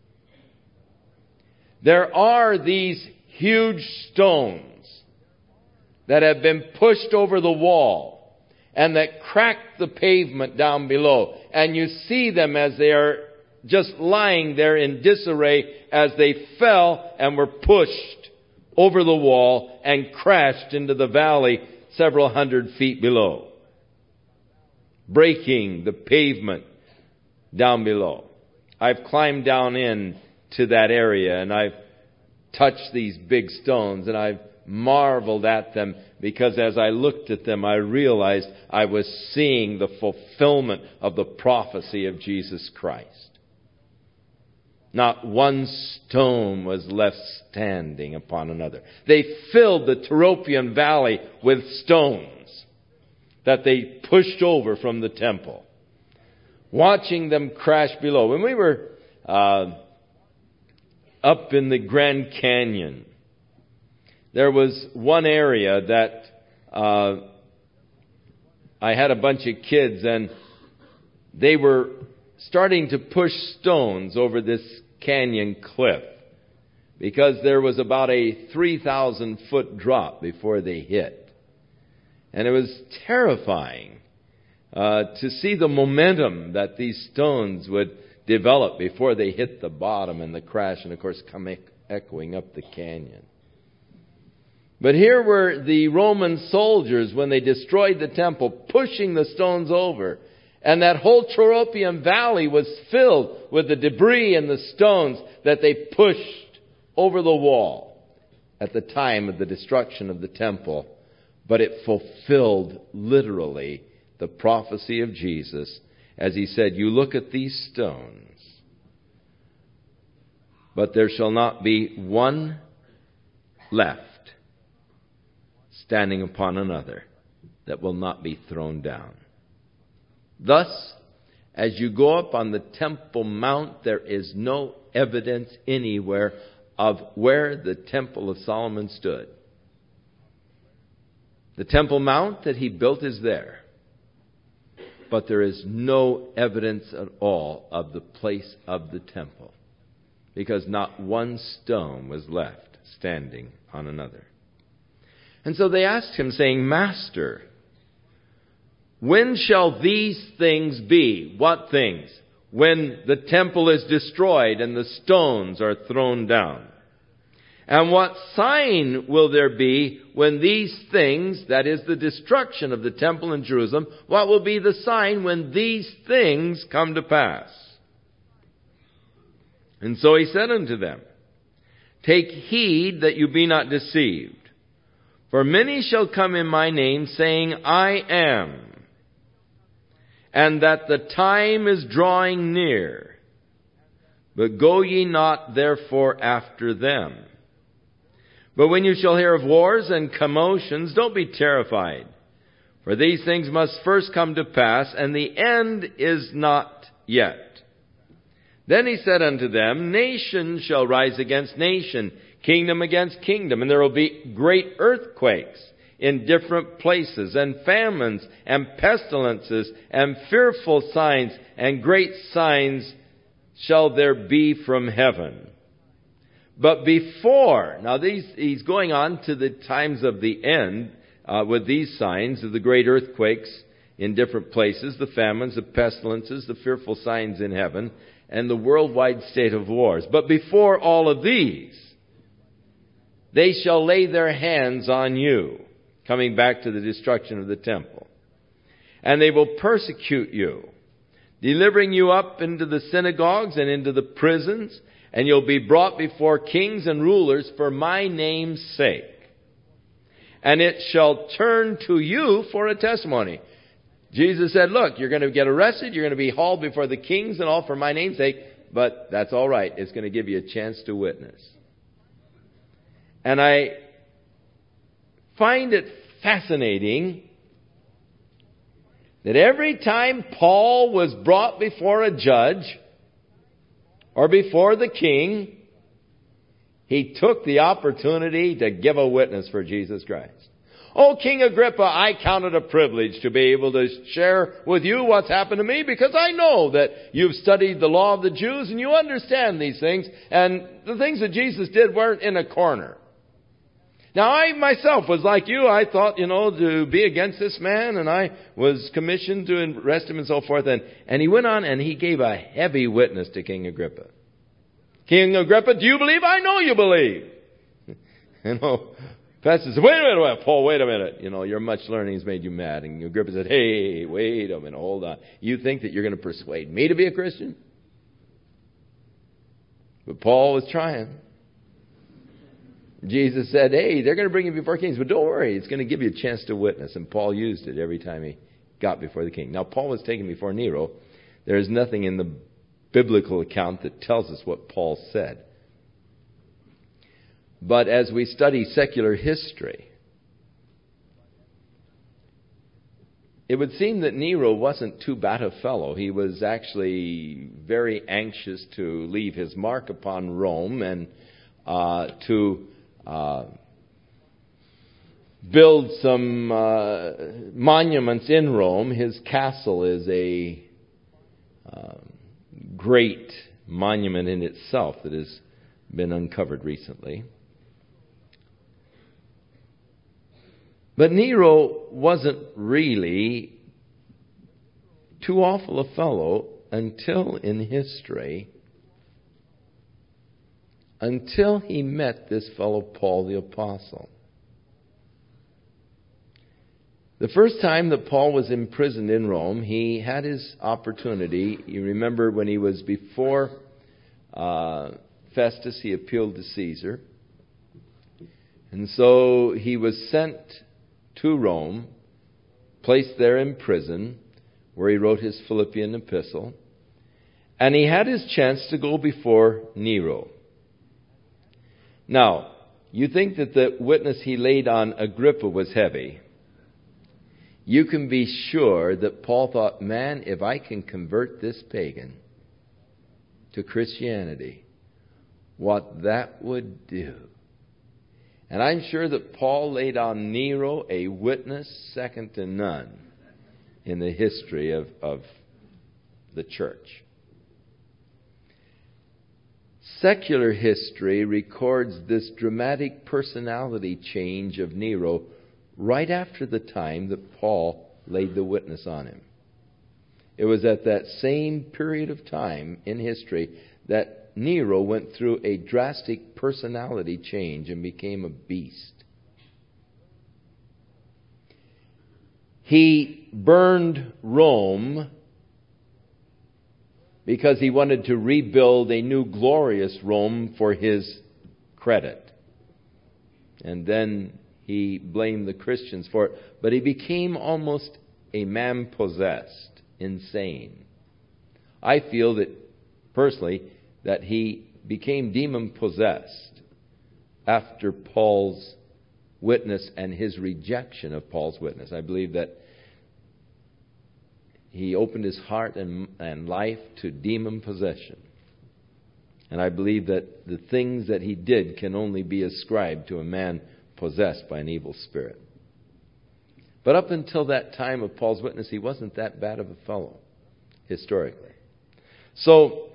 there are these huge stones that have been pushed over the wall and that crack the pavement down below. And you see them as they are just lying there in disarray as they fell and were pushed over the wall and crashed into the valley several hundred feet below, breaking the pavement down below. I've climbed down into that area and I've touched these big stones and I've marveled at them, because as I looked at them, I realized I was seeing the fulfillment of the prophecy of Jesus Christ. Not one stone was left standing upon another. They filled the Tyropoeon Valley with stones that they pushed over from the temple, watching them crash below. When we were up in the Grand Canyon, there was one area that I had a bunch of kids, and they were starting to push stones over this canyon cliff because there was about a 3,000-foot drop before they hit. And it was terrifying to see the momentum that these stones would develop before they hit the bottom and the crash, and of course come echoing up the canyon. But here were the Roman soldiers when they destroyed the temple, pushing the stones over. And that whole Tyropoeon Valley was filled with the debris and the stones that they pushed over the wall at the time of the destruction of the temple. But it fulfilled literally the prophecy of Jesus, as he said, "You look at these stones, but there shall not be one left standing upon another that will not be thrown down." Thus, as you go up on the Temple Mount, there is no evidence anywhere of where the Temple of Solomon stood. The Temple Mount that he built is there, but there is no evidence at all of the place of the temple, because not one stone was left standing on another. And so they asked him, saying, "Master, when shall these things be?" What things? When the temple is destroyed and the stones are thrown down. And what sign will there be when these things, that is the destruction of the temple in Jerusalem, what will be the sign when these things come to pass? And so he said unto them, Take heed that you be not deceived. For many shall come in my name, saying, I am, and that the time is drawing near. But go ye not therefore after them. But when you shall hear of wars and commotions, don't be terrified. For these things must first come to pass, and the end is not yet. Then he said unto them, Nation shall rise against nation, kingdom against kingdom, and there will be great earthquakes in different places, and famines, and pestilences, and fearful signs, and great signs shall there be from heaven. But before, now he's going on to the times of the end with these signs of the great earthquakes in different places, the famines, the pestilences, the fearful signs in heaven, and the worldwide state of wars. But before all of these, they shall lay their hands on you, coming back to the destruction of the temple. And they will persecute you, delivering you up into the synagogues and into the prisons, and you'll be brought before kings and rulers for my name's sake. And it shall turn to you for a testimony. Jesus said, look, you're going to get arrested, you're going to be hauled before the kings and all for my name's sake, but that's all right. It's going to give you a chance to witness. And I find it fascinating that every time Paul was brought before a judge or before the king, he took the opportunity to give a witness for Jesus Christ. Oh, King Agrippa, I count it a privilege to be able to share with you what's happened to me, because I know that you've studied the law of the Jews and you understand these things, and the things that Jesus did weren't in a corner. Now, I myself was like you. I thought, to be against this man, and I was commissioned to arrest him and so forth. And he went on and he gave a heavy witness to King Agrippa. King Agrippa, do you believe? I know you believe. Pastor said, wait a minute, Paul, wait a minute. Your much learning has made you mad. And Agrippa said, hey, wait a minute, hold on. You think that you're going to persuade me to be a Christian? But Paul was trying. Jesus said, hey, they're going to bring you before kings, but don't worry, it's going to give you a chance to witness. And Paul used it every time he got before the king. Now, Paul was taken before Nero. There is nothing in the biblical account that tells us what Paul said. But as we study secular history, it would seem that Nero wasn't too bad a fellow. He was actually very anxious to leave his mark upon Rome and to build some monuments in Rome. His castle is a great monument in itself that has been uncovered recently. But Nero wasn't really too awful a fellow until in history, until he met this fellow Paul the Apostle. The first time that Paul was imprisoned in Rome, he had his opportunity. You remember when he was before Festus, he appealed to Caesar. And so he was sent to Rome, placed there in prison, where he wrote his Philippian epistle. And he had his chance to go before Nero. Now, you think that the witness he laid on Agrippa was heavy. You can be sure that Paul thought, man, if I can convert this pagan to Christianity, what that would do. And I'm sure that Paul laid on Nero a witness second to none in the history of the church. Secular history records this dramatic personality change of Nero right after the time that Paul laid the witness on him. It was at that same period of time in history that Nero went through a drastic personality change and became a beast. He burned Rome because he wanted to rebuild a new glorious Rome for his credit. And then he blamed the Christians for it. But he became almost a man possessed, insane. I feel that, personally, that he became demon possessed after Paul's witness and his rejection of Paul's witness. I believe that he opened his heart and life to demon possession. And I believe that the things that he did can only be ascribed to a man possessed by an evil spirit. But up until that time of Paul's witness, he wasn't that bad of a fellow, historically. So,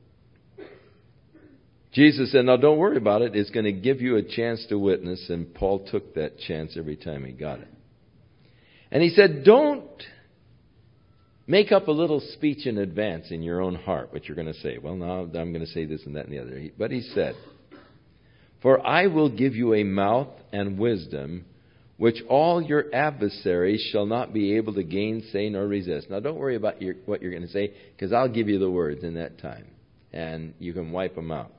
Jesus said, now don't worry about it. It's going to give you a chance to witness. And Paul took that chance every time he got it. And he said, don't make up a little speech in advance in your own heart, what you're going to say. Well, now I'm going to say this and that and the other. But he said, for I will give you a mouth and wisdom, which all your adversaries shall not be able to gainsay nor resist. Now don't worry about what you're going to say, because I'll give you the words in that time. And you can wipe them out.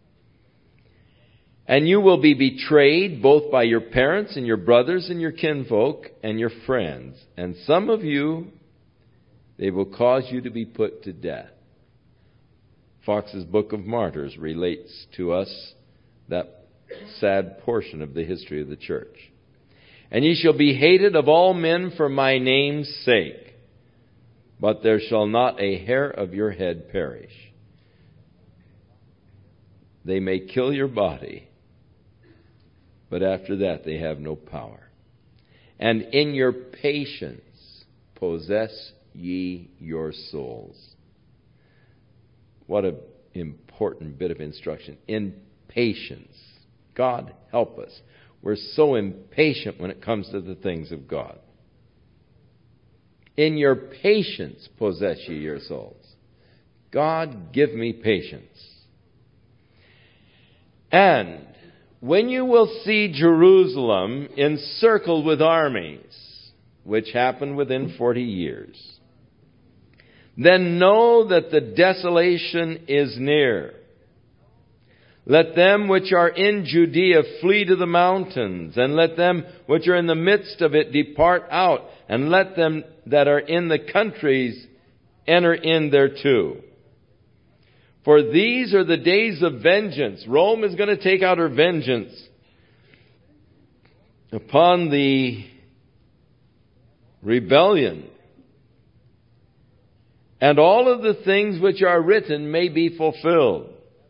And you will be betrayed both by your parents and your brothers and your kinfolk and your friends. And some of you, they will cause you to be put to death. Fox's Book of Martyrs relates to us that sad portion of the history of the church. And ye shall be hated of all men for my name's sake, but there shall not a hair of your head perish. They may kill your body, but after that they have no power. And in your patience possess ye your souls. What an important bit of instruction. In patience. God help us. We're so impatient when it comes to the things of God. In your patience possess ye your souls. God, give me patience. And when you will see Jerusalem encircled with armies, which happened within 40 years, then know that the desolation is near. Let them which are in Judea flee to the mountains, and let them which are in the midst of it depart out, and let them that are in the countries enter in thereto. For these are the days of vengeance. Rome is going to take out her vengeance upon the rebellion. And all of the things which are written may be fulfilled.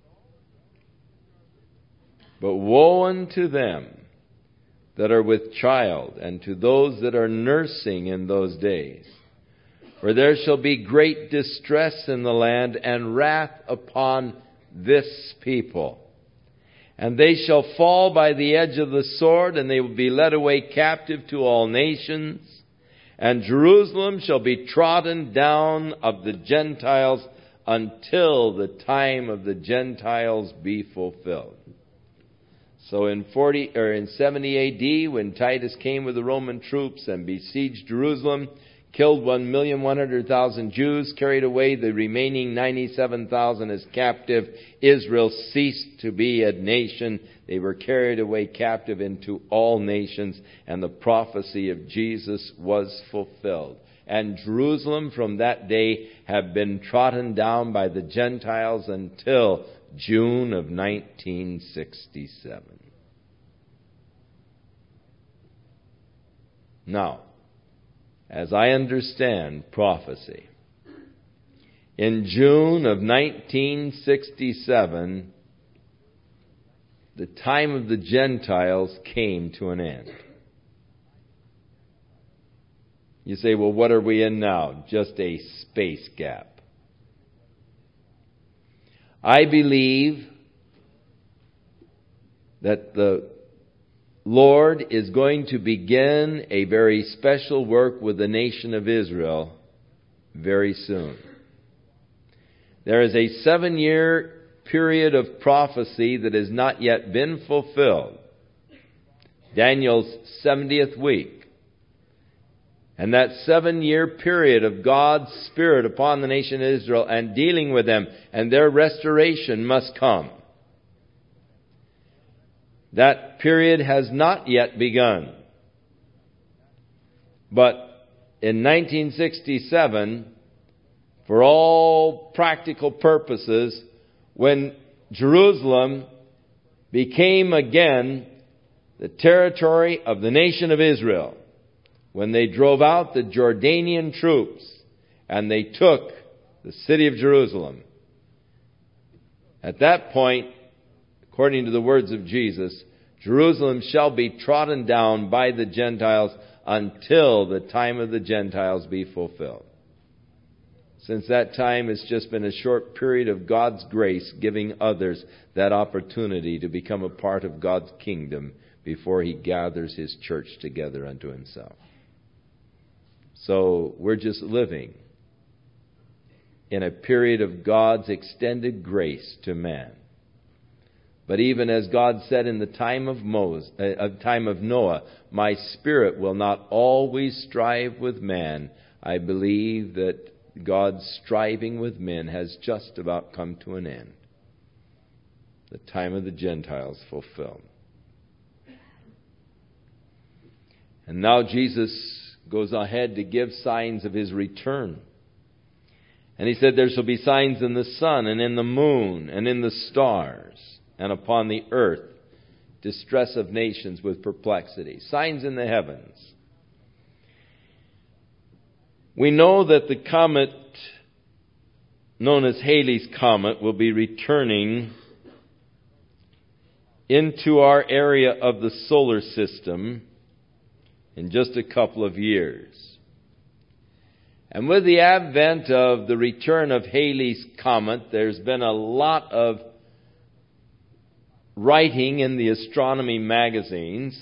But woe unto them that are with child, and to those that are nursing in those days. For there shall be great distress in the land, and wrath upon this people. And they shall fall by the edge of the sword, and they will be led away captive to all nations. And Jerusalem shall be trodden down of the Gentiles until the time of the Gentiles be fulfilled. So in 70 AD, when Titus came with the Roman troops and besieged Jerusalem, killed 1,100,000 Jews, carried away the remaining 97,000 as captive, Israel ceased to be a nation. They were carried away captive into all nations, and the prophecy of Jesus was fulfilled. And Jerusalem from that day have been trodden down by the Gentiles until June of 1967. Now, as I understand prophecy, in June of 1967, the time of the Gentiles came to an end. You say, well, what are we in now? Just a space gap. I believe that the Lord is going to begin a very special work with the nation of Israel very soon. There is a 7-year period of prophecy that has not yet been fulfilled. Daniel's 70th week. And that 7-year period of God's Spirit upon the nation of Israel and dealing with them and their restoration must come. That period has not yet begun. But in 1967, for all practical purposes, when Jerusalem became again the territory of the nation of Israel, when they drove out the Jordanian troops and they took the city of Jerusalem. At that point, according to the words of Jesus, Jerusalem shall be trodden down by the Gentiles until the time of the Gentiles be fulfilled. Since that time, it's just been a short period of God's grace giving others that opportunity to become a part of God's kingdom before He gathers His church together unto Himself. So we're just living in a period of God's extended grace to man. But even as God said in the time of Noah, my Spirit will not always strive with man. I believe that God's striving with men has just about come to an end. The time of the Gentiles fulfilled. And now Jesus goes ahead to give signs of His return. And He said there shall be signs in the sun and in the moon and in the stars and upon the earth, distress of nations with perplexity. Signs in the heavens. We know that the comet known as Halley's Comet will be returning into our area of the solar system in just a couple of years. And with the advent of the return of Halley's Comet, there's been a lot of writing in the astronomy magazines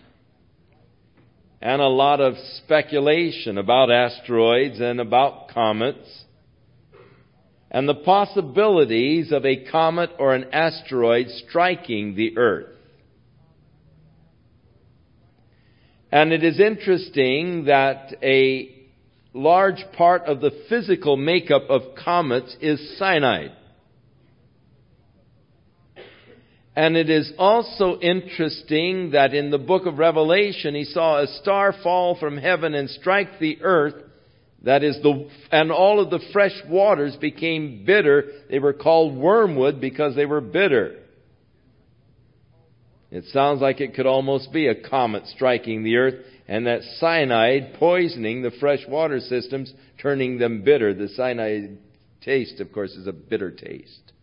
and a lot of speculation about asteroids and about comets and the possibilities of a comet or an asteroid striking the earth. And it is interesting that a large part of the physical makeup of comets is cyanide. And it is also interesting that in the book of Revelation, he saw a star fall from heaven and strike the earth. And all of the fresh waters became bitter. They were called wormwood because they were bitter. It sounds like it could almost be a comet striking the earth and that cyanide poisoning the fresh water systems, turning them bitter. The cyanide taste, of course, is a bitter taste.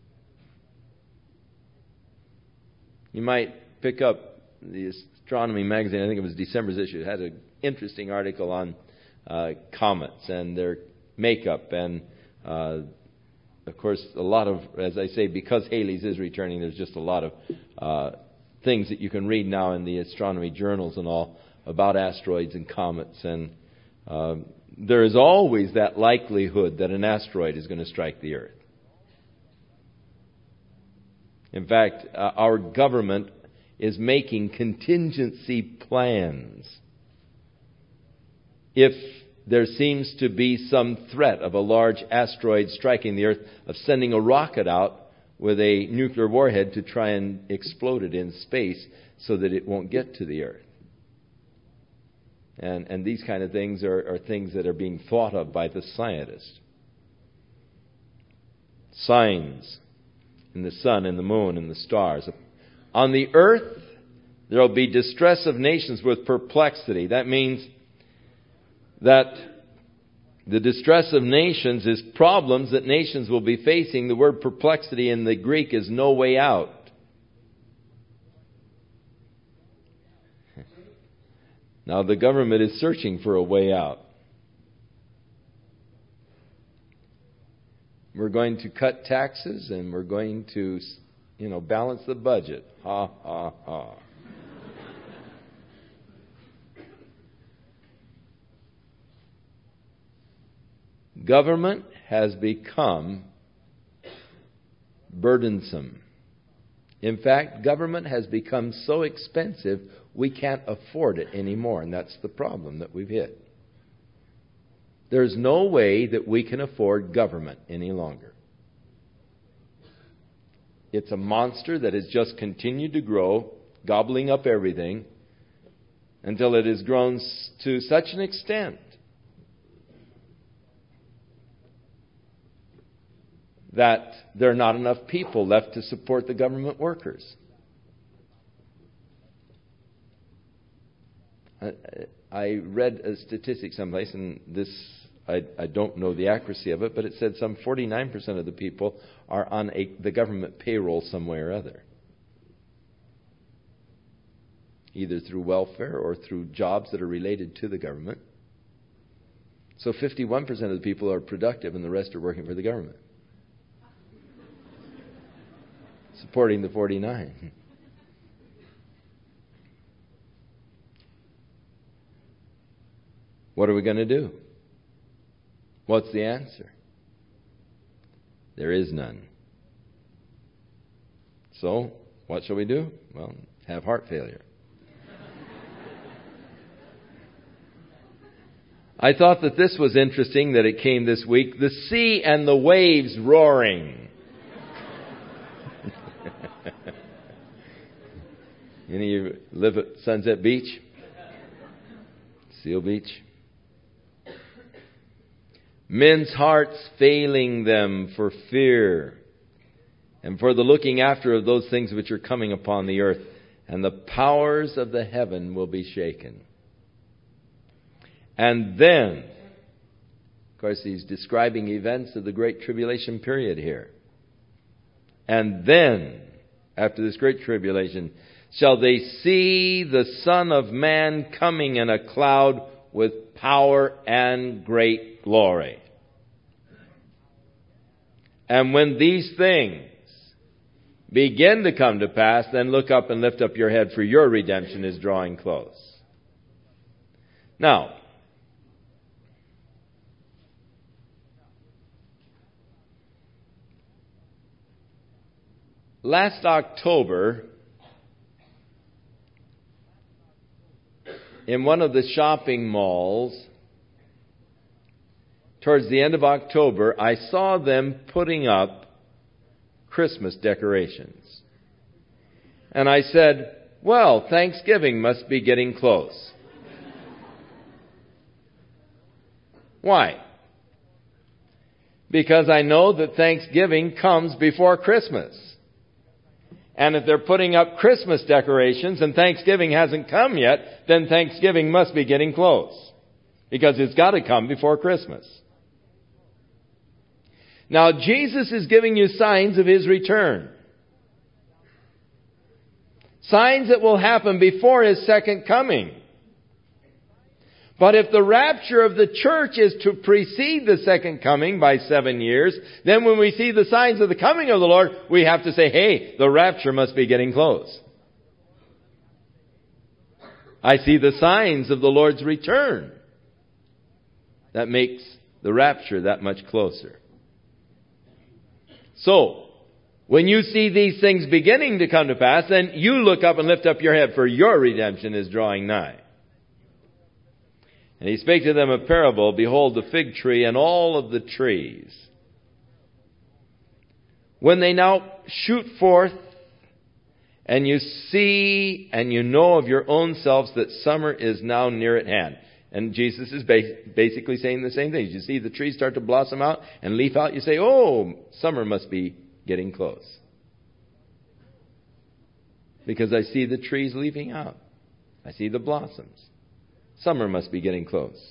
You might pick up the astronomy magazine, I think it was December's issue. It had an interesting article on comets and their makeup. And, of course, a lot of, as I say, because Halley's is returning, there's just a lot of things that you can read now in the astronomy journals and all about asteroids and comets. And there is always that likelihood that an asteroid is going to strike the earth. In fact, our government is making contingency plans if there seems to be some threat of a large asteroid striking the earth, of sending a rocket out with a nuclear warhead to try and explode it in space so that it won't get to the earth. And these kind of things are things that are being thought of by the scientists. Signs in the sun and the moon and the stars. On the earth, there will be distress of nations with perplexity. That means that the distress of nations is problems that nations will be facing. The word perplexity in the Greek is no way out. Now the government is searching for a way out. We're going to cut taxes and we're going to, balance the budget. Ha, ha, ha. Government has become burdensome. In fact, government has become so expensive we can't afford it anymore, and that's the problem that we've hit. There's no way that we can afford government any longer. It's a monster that has just continued to grow, gobbling up everything, until it has grown to such an extent that there are not enough people left to support the government workers. I read a statistic someplace, and this I don't know the accuracy of it, but it said some 49% of the people are on the government payroll some way or other, either through welfare or through jobs that are related to the government. So 51% of the people are productive, and the rest are working for the government, supporting the 49. What are we going to do? What's the answer? There is none. So, what shall we do? Well, have heart failure. I thought that this was interesting that it came this week. The sea and the waves roaring. Any of you live at Sunset Beach? Seal Beach? Men's hearts failing them for fear and for the looking after of those things which are coming upon the earth, and the powers of the heaven will be shaken. And then, of course, he's describing events of the Great Tribulation period here. And then, after this Great Tribulation, shall they see the Son of Man coming in a cloud with power and great glory. And when these things begin to come to pass, then look up and lift up your head, for your redemption is drawing close. Now, last October, in one of the shopping malls, towards the end of October, I saw them putting up Christmas decorations. And I said, well, Thanksgiving must be getting close. Why? Because I know that Thanksgiving comes before Christmas. And if they're putting up Christmas decorations and Thanksgiving hasn't come yet, then Thanksgiving must be getting close. Because it's got to come before Christmas. Now, Jesus is giving you signs of His return. Signs that will happen before His second coming. But if the rapture of the church is to precede the second coming by 7 years, then when we see the signs of the coming of the Lord, we have to say, hey, the rapture must be getting close. I see the signs of the Lord's return. That makes the rapture that much closer. So, when you see these things beginning to come to pass, then you look up and lift up your head, for your redemption is drawing nigh. And He spake to them a parable, behold the fig tree and all of the trees. When they now shoot forth, and you see and you know of your own selves that summer is now near at hand. And Jesus is basically saying the same thing. You see the trees start to blossom out and leaf out, you say, oh, summer must be getting close. Because I see the trees leafing out. I see the blossoms. Summer must be getting close.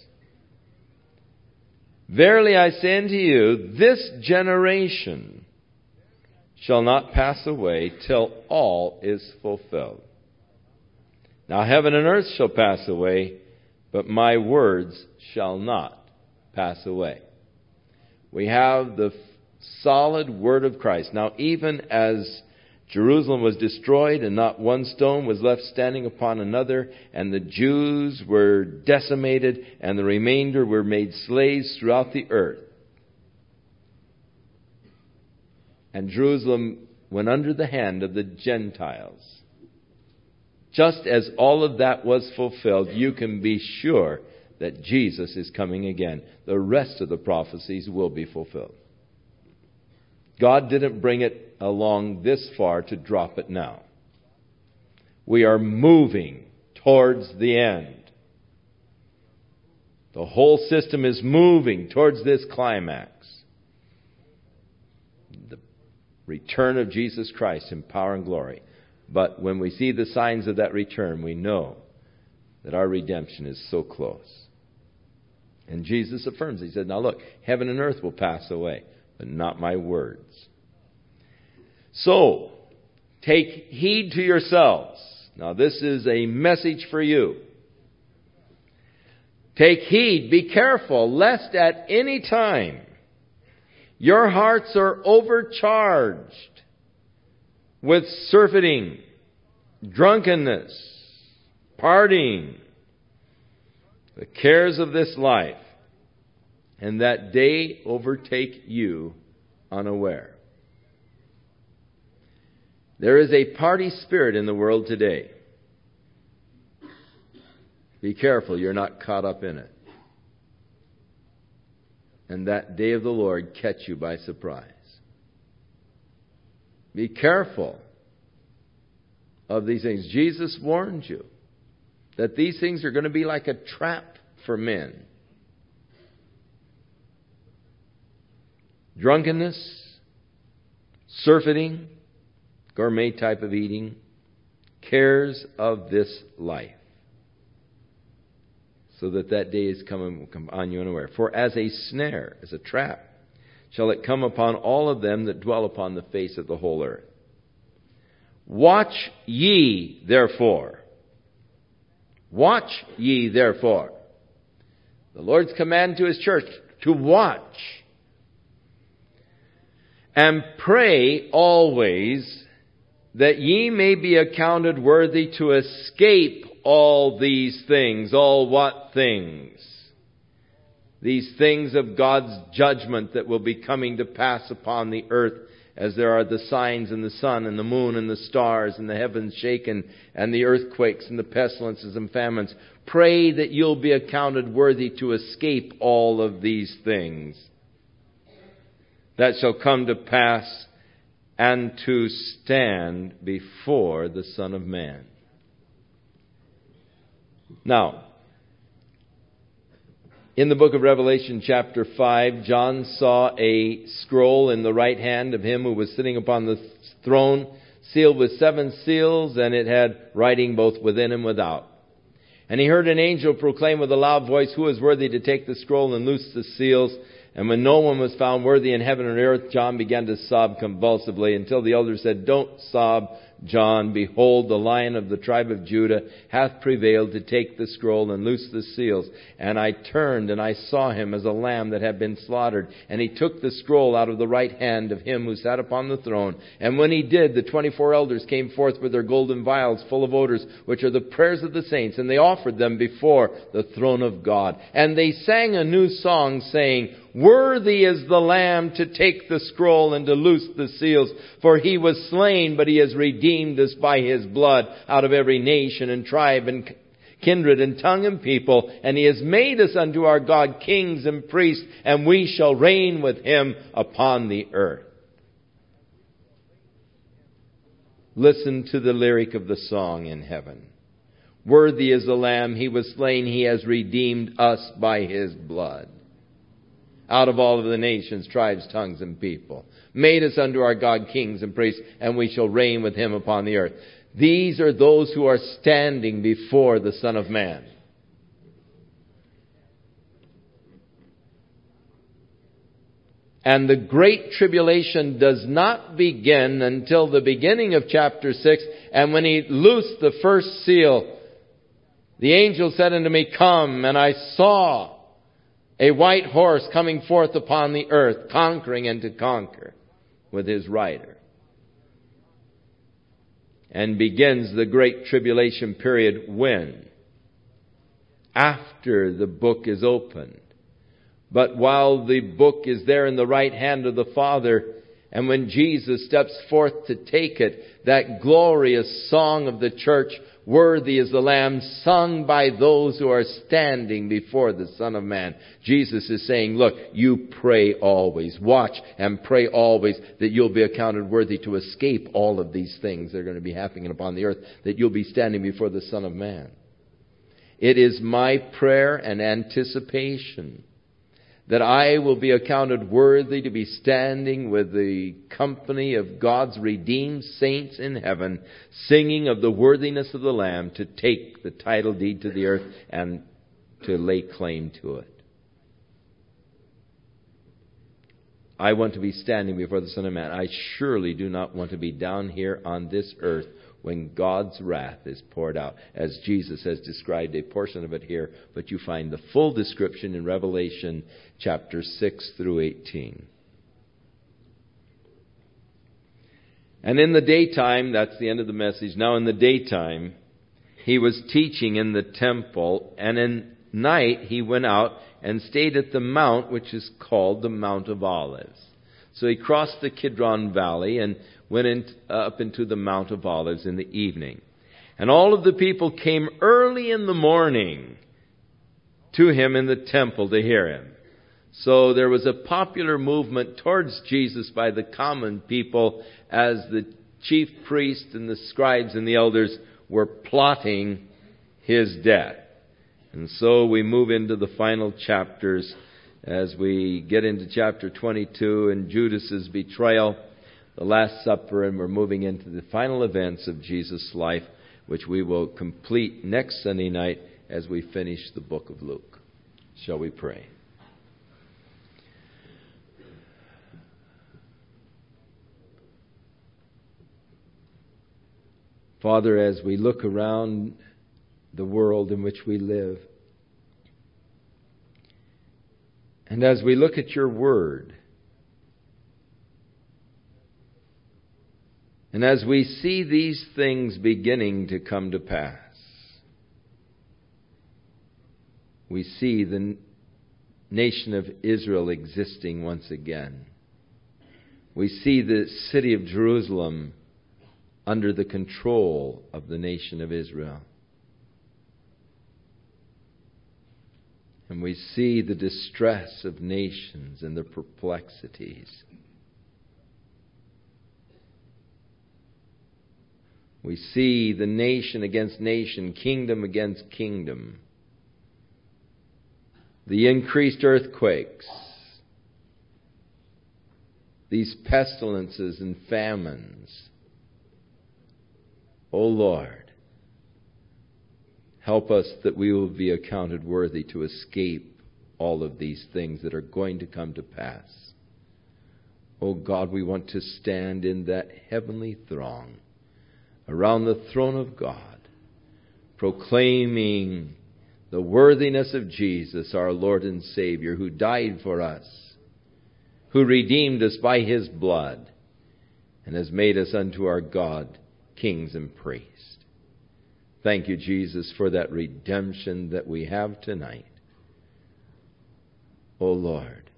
Verily I say unto you, this generation shall not pass away till all is fulfilled. Now heaven and earth shall pass away, but my words shall not pass away. We have the solid word of Christ. Now, even as Jerusalem was destroyed and not one stone was left standing upon another, and the Jews were decimated and the remainder were made slaves throughout the earth, and Jerusalem went under the hand of the Gentiles. Just as all of that was fulfilled, you can be sure that Jesus is coming again. The rest of the prophecies will be fulfilled. God didn't bring it along this far to drop it now. We are moving towards the end. The whole system is moving towards this climax. The return of Jesus Christ in power and glory. But when we see the signs of that return, we know that our redemption is so close. And Jesus affirms, He said, now look, heaven and earth will pass away, but not my words. So, take heed to yourselves. Now this is a message for you. Take heed, be careful, lest at any time your hearts are overcharged with surfeiting, drunkenness, partying, the cares of this life, and that day overtake you unaware. There is a party spirit in the world today. Be careful you're not caught up in it. And that day of the Lord catch you by surprise. Be careful of these things. Jesus warned you that these things are going to be like a trap for men. Drunkenness, surfeiting, gourmet type of eating, cares of this life. So that day is come on you unaware. For as a snare, as a trap, shall it come upon all of them that dwell upon the face of the whole earth. Watch ye therefore. Watch ye therefore. The Lord's command to His church to watch. And pray always that ye may be accounted worthy to escape all these things. All what things? These things of God's judgment that will be coming to pass upon the earth, as there are the signs in the sun and the moon and the stars and the heavens shaken and the earthquakes and the pestilences and famines. Pray that you'll be accounted worthy to escape all of these things that shall come to pass, and to stand before the Son of Man. Now, in the book of Revelation chapter 5, John saw a scroll in the right hand of Him who was sitting upon the throne, sealed with 7 seals, and it had writing both within and without. And he heard an angel proclaim with a loud voice, "Who is worthy to take the scroll and loose the seals?" And when no one was found worthy in heaven and earth, John began to sob convulsively, until the elders said, "Don't sob, John. Behold, the Lion of the tribe of Judah hath prevailed to take the scroll and loose the seals." And I turned, and I saw Him as a lamb that had been slaughtered. And He took the scroll out of the right hand of Him who sat upon the throne. And when He did, the 24 elders came forth with their golden vials full of odors, which are the prayers of the saints. And they offered them before the throne of God. And they sang a new song, saying, "Worthy is the Lamb to take the scroll and to loose the seals. For He was slain, but He has redeemed us by His blood out of every nation and tribe and kindred and tongue and people. And He has made us unto our God kings and priests, and we shall reign with Him upon the earth." Listen to the lyric of the song in heaven. Worthy is the Lamb, He was slain, He has redeemed us by His blood out of all of the nations, tribes, tongues, and people. Made us unto our God kings and priests, and we shall reign with Him upon the earth. These are those who are standing before the Son of Man. And the great tribulation does not begin until the beginning of chapter 6. And when He loosed the first seal, the angel said unto me, "Come." And I saw a white horse coming forth upon the earth, conquering and to conquer with his rider. And begins the great tribulation period when? After the book is opened. But while the book is there in the right hand of the Father, And when Jesus steps forth to take it, that glorious song of the church, "Worthy is the Lamb," sung by those who are standing before the Son of Man. Jesus is saying, look, you pray always. Watch and pray always that you'll be accounted worthy to escape all of these things that are going to be happening upon the earth, that you'll be standing before the Son of Man. It is my prayer and anticipation that I will be accounted worthy to be standing with the company of God's redeemed saints in heaven, singing of the worthiness of the Lamb to take the title deed to the earth and to lay claim to it. I want to be standing before the Son of Man. I surely do not want to be down here on this earth when God's wrath is poured out, as Jesus has described a portion of it here, but you find the full description in Revelation chapter 6 through 18. And in the daytime, that's the end of the message, now in the daytime, he was teaching in the temple, and in night he went out and stayed at the mount which is called the Mount of Olives. So he crossed the Kidron Valley and went up into the Mount of Olives in the evening. And all of the people came early in the morning to him in the temple to hear him. So there was a popular movement towards Jesus by the common people as the chief priests and the scribes and the elders were plotting his death. And so we move into the final chapters as we get into chapter 22 and Judas's betrayal, the Last Supper, and we're moving into the final events of Jesus' life, which we will complete next Sunday night as we finish the book of Luke. Shall we pray? Father, as we look around the world in which we live, and as we look at your word, and as we see these things beginning to come to pass, we see the nation of Israel existing once again. We see the city of Jerusalem under the control of the nation of Israel. And we see the distress of nations and their perplexities. We see the nation against nation, kingdom against kingdom. The increased earthquakes, these pestilences and famines. O Lord, help us that we will be accounted worthy to escape all of these things that are going to come to pass. O God, we want to stand in that heavenly throng around the throne of God, proclaiming the worthiness of Jesus, our Lord and Savior, who died for us, who redeemed us by his blood, and has made us unto our God kings and priests. Thank you, Jesus, for that redemption that we have tonight. O Lord,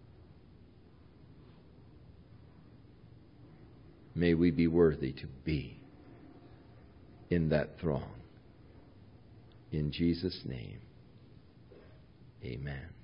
may we be worthy to be in that throng. In Jesus' name, amen.